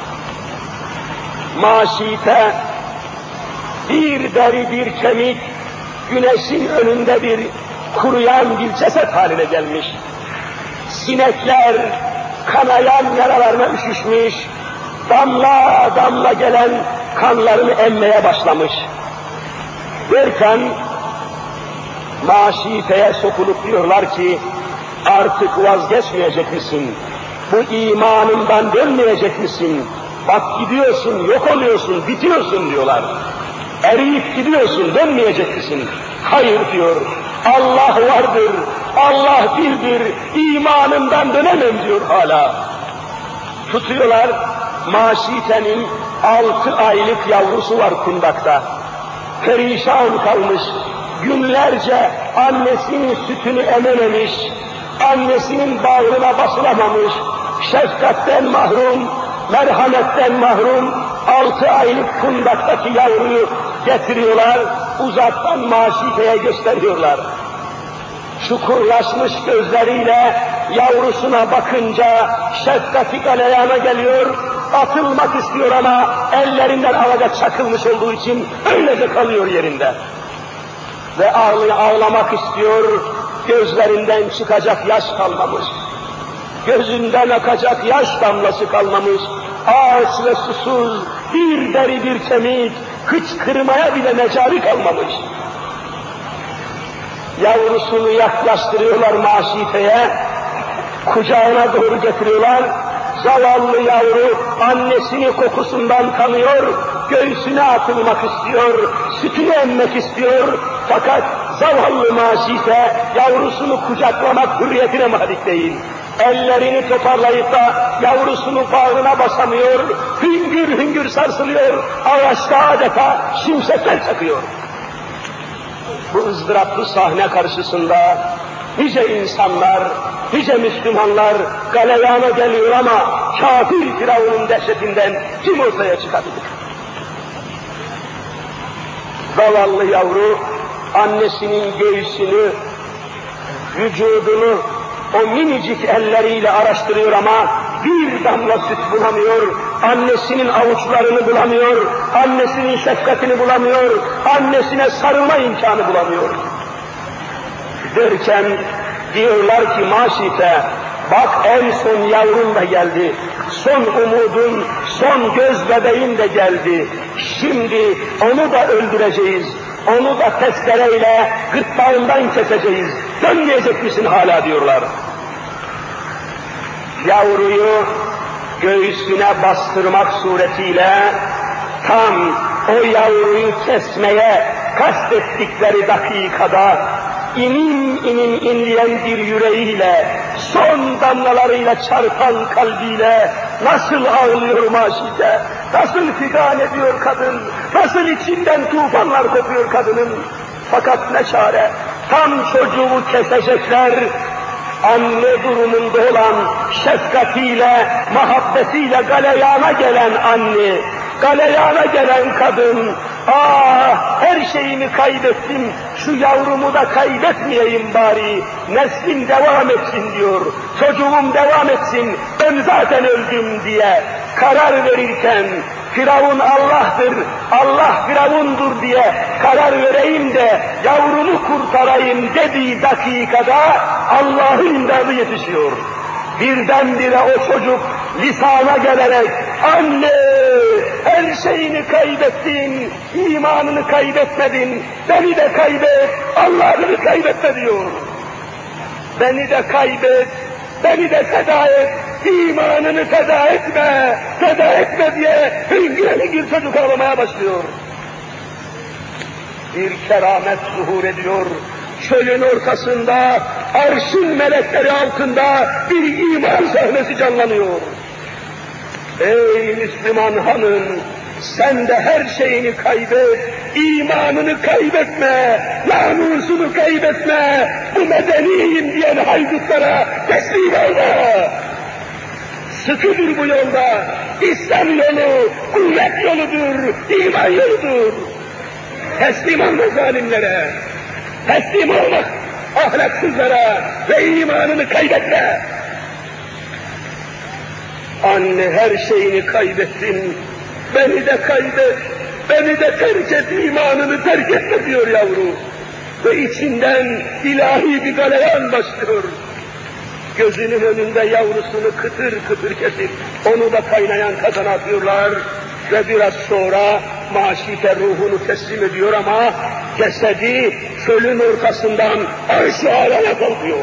Maşite bir deri bir kemik, güneşin önünde bir kuruyan bir ceset haline gelmiş. Sinekler kanayan yaralarına üşüşmüş, damla damla gelen kanlarını emmeye başlamış. Derken Maşite'ye sokulup diyorlar ki artık vazgeçmeyecek misin? Bu imanından dönmeyecek misin? Bak gidiyorsun, yok oluyorsun, bitiyorsun diyorlar. Eriyip gidiyorsun, dönmeyecek misin? Hayır diyor, Allah vardır, Allah birdir, imanından dönemem diyor hala. Tutuyorlar, Maşite'nin altı aylık yavrusu var kundakta. Perişan kalmış, günlerce annesinin sütünü emememiş, annesinin bağrına basılamamış, şefkatten mahrum, merhametten mahrum, altı aylık kundaktaki yavruyu getiriyorlar, uzaktan Maşite'ye gösteriyorlar. Çukurlaşmış gözleriyle yavrusuna bakınca şefkati galeyana geliyor, atılmak istiyor ama ellerinden ağaca çakılmış olduğu için öylece kalıyor yerinde. Ve ağlay ağlamak istiyor, gözlerinden çıkacak yaş kalmamış. Gözünden akacak yaş damlası kalmamış. Ağaç ve susuz, bir deri bir kemik, hıçkırmaya bile mecali kalmamış. Yavrusunu yaklaştırıyorlar Maşite'ye, kucağına doğru getiriyorlar. Zavallı yavru annesini kokusundan tanıyor, göğsüne atılmak istiyor, sütünü emmek istiyor. Fakat zavallı Maşite yavrusunu kucaklamak hürriyetine malik değil. Ellerini toparlayıp da yavrusunu bağrına basamıyor, hüngür hüngür sarsılıyor, ağaçta adeta şimşekler çakıyor. Bu ızdıraplı sahne karşısında nice insanlar, nice Müslümanlar galeyana geliyor ama kafir Firavun'un dehşetinden kim ortaya çıkabilir? Zavallı yavru annesinin göğsünü, vücudunu o minicik elleriyle araştırıyor ama bir damla süt bulamıyor, annesinin avuçlarını bulamıyor, annesinin şefkatini bulamıyor, annesine sarılma imkanı bulamıyor. Derken diyorlar ki Maşite, bak en son yavrun da geldi, son umudun, son göz bebeğin de geldi, şimdi onu da öldüreceğiz, onu da testereyle gırtlağından keseceğiz, dönmeyecek misin hala diyorlar. Yavruyu göğsüne bastırmak suretiyle tam o yavruyu kesmeye kastettikleri dakikada inim inim inleyen bir yüreğiyle, son damlalarıyla çarpan kalbiyle nasıl ağlıyor Maşite, nasıl figan ediyor kadın, nasıl içinden tufanlar kopuyor kadının. Fakat ne çare, tam çocuğu kesecekler, anne durumunda olan şefkatiyle, muhabbetiyle galeyana gelen anne, galeyana gelen kadın, ah her şeyimi kaybettim, şu yavrumu da kaybetmeyeyim bari, neslim devam etsin diyor, çocuğum devam etsin, ben zaten öldüm diye karar verirken, Firavun Allah'tır, Allah Firavundur diye karar vereyim de yavrumu kurtarayım dediği dakikada Allah'ın imdadı yetişiyor. Birdenbire o çocuk lisana gelerek, anne her şeyini kaybettin, imanını kaybetmedin, beni de kaybet, Allah'ını kaybetme diyor. Beni de kaybet, beni de feda et, imanını feda etme, feda etme diye hüngür hüngür çocuk ağlamaya başlıyor. Bir keramet zuhur ediyor, çölün ortasında, arşın melekleri altında bir iman sahnesi canlanıyor. Ey Müslüman hanım, sen de her şeyini kaybet, imanını kaybetme, namusunu kaybetme, bu medeniyim diyen haydutlara teslim olma. Sıkıdır bu yolda, İslam yolu, kuvvet yoludur, iman yoludur. Teslim olma zalimlere, teslim olma ahlaksızlara ve imanını kaybetme. Anne her şeyini kaybettin, beni de kaybet, beni de terk et, imanını terk etme diyor yavru. Ve içinden ilahi bir galeyan başlıyor. Gözünün önünde yavrusunu kıtır kıtır kesip, onu da kaynayan kazana atıyorlar. Ve biraz sonra Maşite ruhunu teslim ediyor ama cesedi çölün ortasından aşağıya kalkıyor.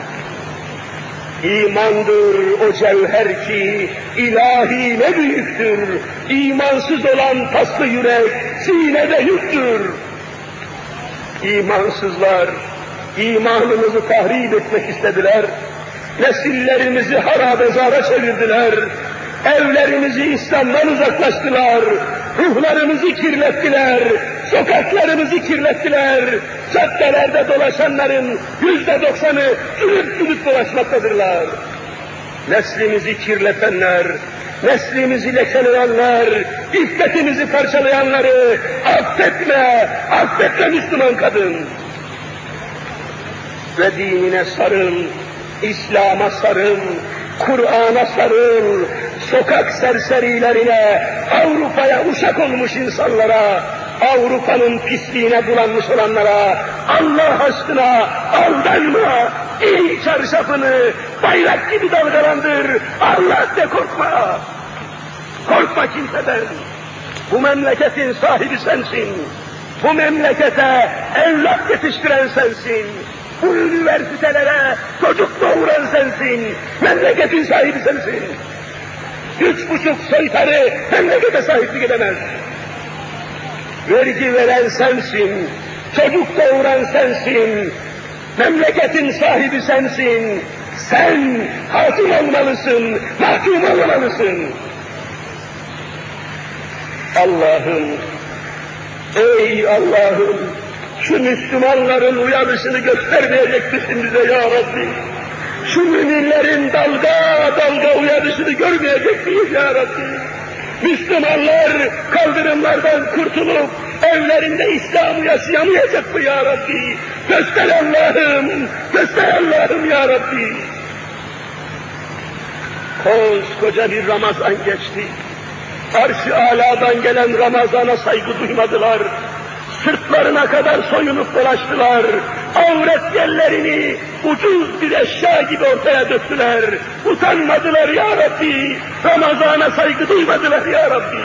İmandır o cevher ki ilahi ne büyüktür, imansız olan paslı yürek sinede yüktür. İmansızlar imanımızı tahrip etmek istediler, nesillerimizi harabezara çevirdiler, evlerimizi İslam'dan uzaklaştılar, ruhlarımızı kirlettiler, sokaklarımızı kirlettiler, caddelerde dolaşanların yüzde doksanı sürüp sürüp dolaşmaktadırlar. Neslimizi kirletenler, neslimizi lekeleyenler, iffetimizi parçalayanları affetme, affetme Müslüman kadın. Ve dinine sarıl, İslam'a sarıl, Kur'an'a sarıl, sokak serserilerine, Avrupa'ya uşak olmuş insanlara, Avrupa'nın pisliğine bulanmış olanlara, Allah aşkına aldanma, iyi çarşafını bayrak gibi dalgalandır, Allah de korkma, korkma kimseden, bu memleketin sahibi sensin, bu memlekete evlat yetiştiren sensin, bu üniversitelere çocuk doğuran sensin, memleketin sahibi sensin. Üç buçuk soytarı memlekete sahiplik edemez. Vergi veren sensin, çocuk doğuran sensin, memleketin sahibi sensin. Sen hakim olmalısın, mahkum olmalısın. Allah'ım, ey Allah'ım, şu Müslümanların uyanışını göstermeyecek misin bize ya Rabbi? Şu müminlerin dalga dalga uyanışını görmeyecek miyiz ya Rabbi? Müslümanlar kaldırımlardan kurtulup evlerinde İslam'ı yaşayamayacak mı ya Rabbi? Göster Allah'ım, göster Allah'ım ya Rabbi. Koskoca bir Ramazan geçti. Arş-ı Alâ'dan gelen Ramazan'a saygı duymadılar. Sırtlarına kadar soyunup dolaştılar. Avret yerlerini ucuz bir eşya gibi ortaya döktüler. Utanmadılar ya Rabbi. Ramazan'a saygı duymadılar ya Rabbi.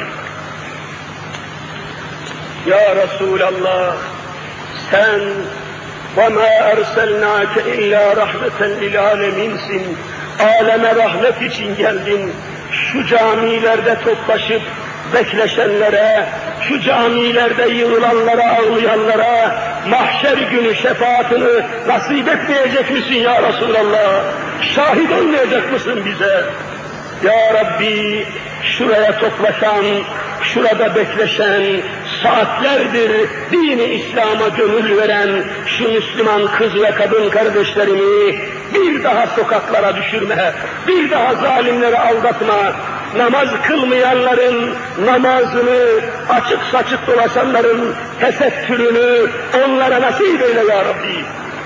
Ya Resulallah, sen وَمَا أَرْسَلْنَاكَ اِلَّا رَحْمَةً لِلْعَالَمِينَsin. Aleme rahmet için geldin. Şu camilerde toplaşıp bekleşenlere, şu camilerde yığılanlara, ağlayanlara mahşer günü şefaatini nasip etmeyecek misin ya Resulallah? Şahit olmayacak mısın bize? Ya Rabbi, şuraya toplaşan, şurada bekleşen, saatlerdir dini İslam'a gönül veren şu Müslüman kız ve kadın kardeşlerimi bir daha sokaklara düşürme, bir daha zalimleri aldatma, namaz kılmayanların namazını, açık saçık dolaşanların tesettürünü onlara nasip eyle ya Rabbi.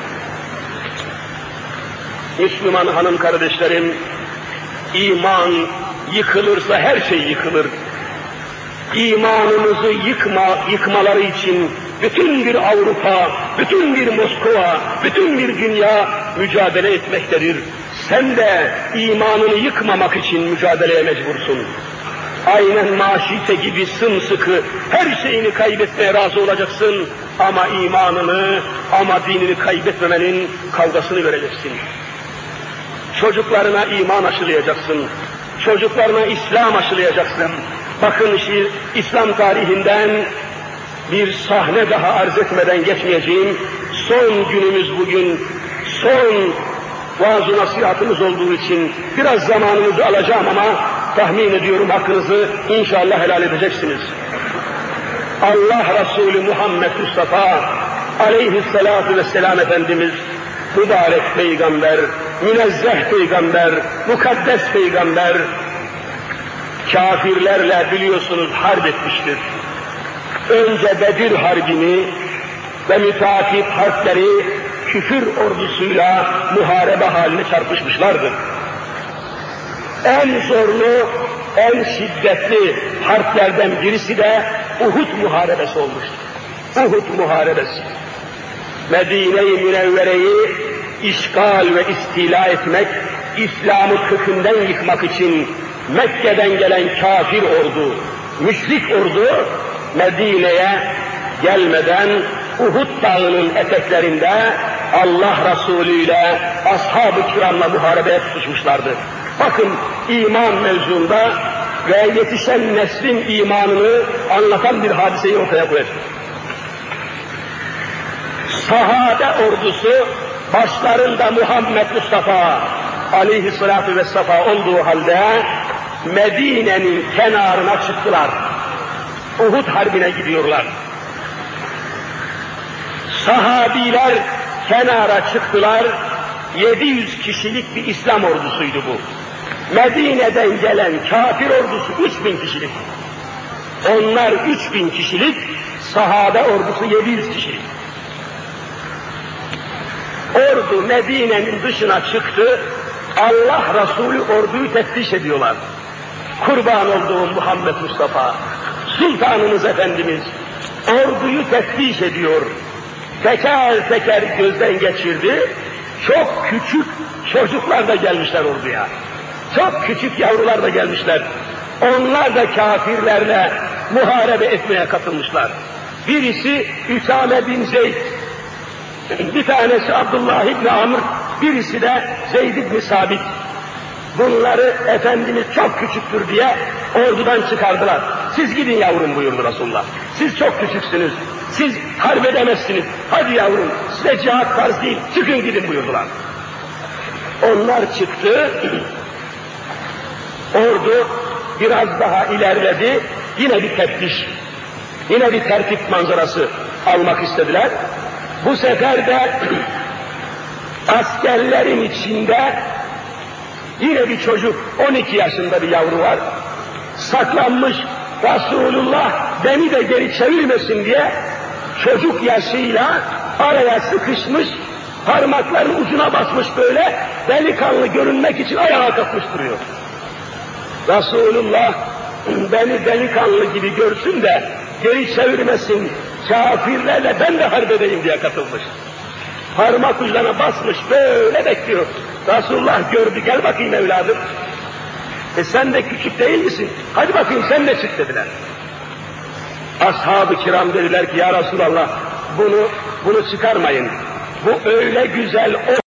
Müslüman hanım kardeşlerim, İman yıkılırsa her şey yıkılır. İmanımızı yıkma, yıkmaları için bütün bir Avrupa, bütün bir Moskova, bütün bir dünya mücadele etmektedir. Sen de imanını yıkmamak için mücadeleye mecbursun. Aynen Maşite gibi sımsıkı her şeyini kaybetmeye razı olacaksın ama imanını, ama dinini kaybetmemenin kavgasını vereceksin. Çocuklarına iman aşılayacaksın, çocuklarına İslam aşılayacaksın. Bakın şiir, İslam tarihinden bir sahne daha arz etmeden geçmeyeceğim. Son günümüz bugün, son vaaz-ı nasihatımız olduğu için biraz zamanınızı alacağım ama tahmin ediyorum hakkınızı inşallah helal edeceksiniz. Allah Resulü Muhammed Mustafa aleyhissalatu vesselam Efendimiz, mübarek peygamber, münezzeh peygamber, mukaddes peygamber, kafirlerle biliyorsunuz harp etmiştir. Önce Bedir Harbi'ni ve müteakip harpleri küfür ordusuyla muharebe haline çarpışmışlardır. En zorlu, en şiddetli harplerden birisi de Uhud Muharebesi olmuştur. Uhud Muharebesi. Medine-i Münevvere'yi işgal ve istila etmek, İslam'ı kökünden yıkmak için Mekke'den gelen kafir ordu, müşrik ordu Medine'ye gelmeden Uhud Dağı'nın eteklerinde Allah Resulü ile ashab-ı kiramla muharebeye tutuşmuşlardı. Bakın iman mevzuunda ve yetişen neslin imanını anlatan bir hadiseyi ortaya koyar. Sahabe ordusu başlarında Muhammed Mustafa aleyhissalatu vesselam olduğu halde Medine'nin kenarına çıktılar. Uhud Harbi'ne gidiyorlar. Sahabiler kenara çıktılar. yedi yüz kişilik bir İslam ordusuydu bu. Medine'den gelen kafir ordusu üç bin kişilik. Onlar üç bin kişilik, sahabe ordusu yedi yüz kişilik. Ordu Medine'nin dışına çıktı. Allah Resulü orduyu teftiş ediyorlar. Kurban olduğum Muhammed Mustafa, Sultanımız Efendimiz orduyu teftiş ediyor. Teker teker gözden geçirdi. Çok küçük çocuklar da gelmişler orduya. Çok küçük yavrular da gelmişler. Onlar da kafirlerle muharebe etmeye katılmışlar. Birisi Üsame bin Zeyd, bir tanesi Abdullah İbni Amr, birisi de Zeyd İbni Sabit. Bunları Efendimiz çok küçüktür diye ordudan çıkardılar. Siz gidin yavrum buyurdu Resulullah. Siz çok küçüksünüz, siz harp edemezsiniz. Hadi yavrum, size cihat farz değil, çıkın gidin buyurdular. Onlar çıktı, ordu biraz daha ilerledi, yine bir teftiş, yine bir tertip manzarası almak istediler. Bu sefer de askerlerin içinde yine bir çocuk, on iki yaşında bir yavru var. saklanmış, Resulullah beni de geri çevirmesin diye çocuk yaşıyla araya sıkışmış, parmakların ucuna basmış böyle, delikanlı görünmek için ayağa kalkmış duruyor. Resulullah beni delikanlı gibi görsün de geri çevirmesin, kafirlerle ben de harp edeyim diye katılmış. Parmak ucuna basmış, böyle bekliyor. Resulullah gördü, gel bakayım evladım. E sen de küçük değil misin? Hadi bakayım sen de çık dediler. Ashab-ı kiram dediler ki ya Resulallah bunu bunu çıkarmayın. Bu öyle güzel o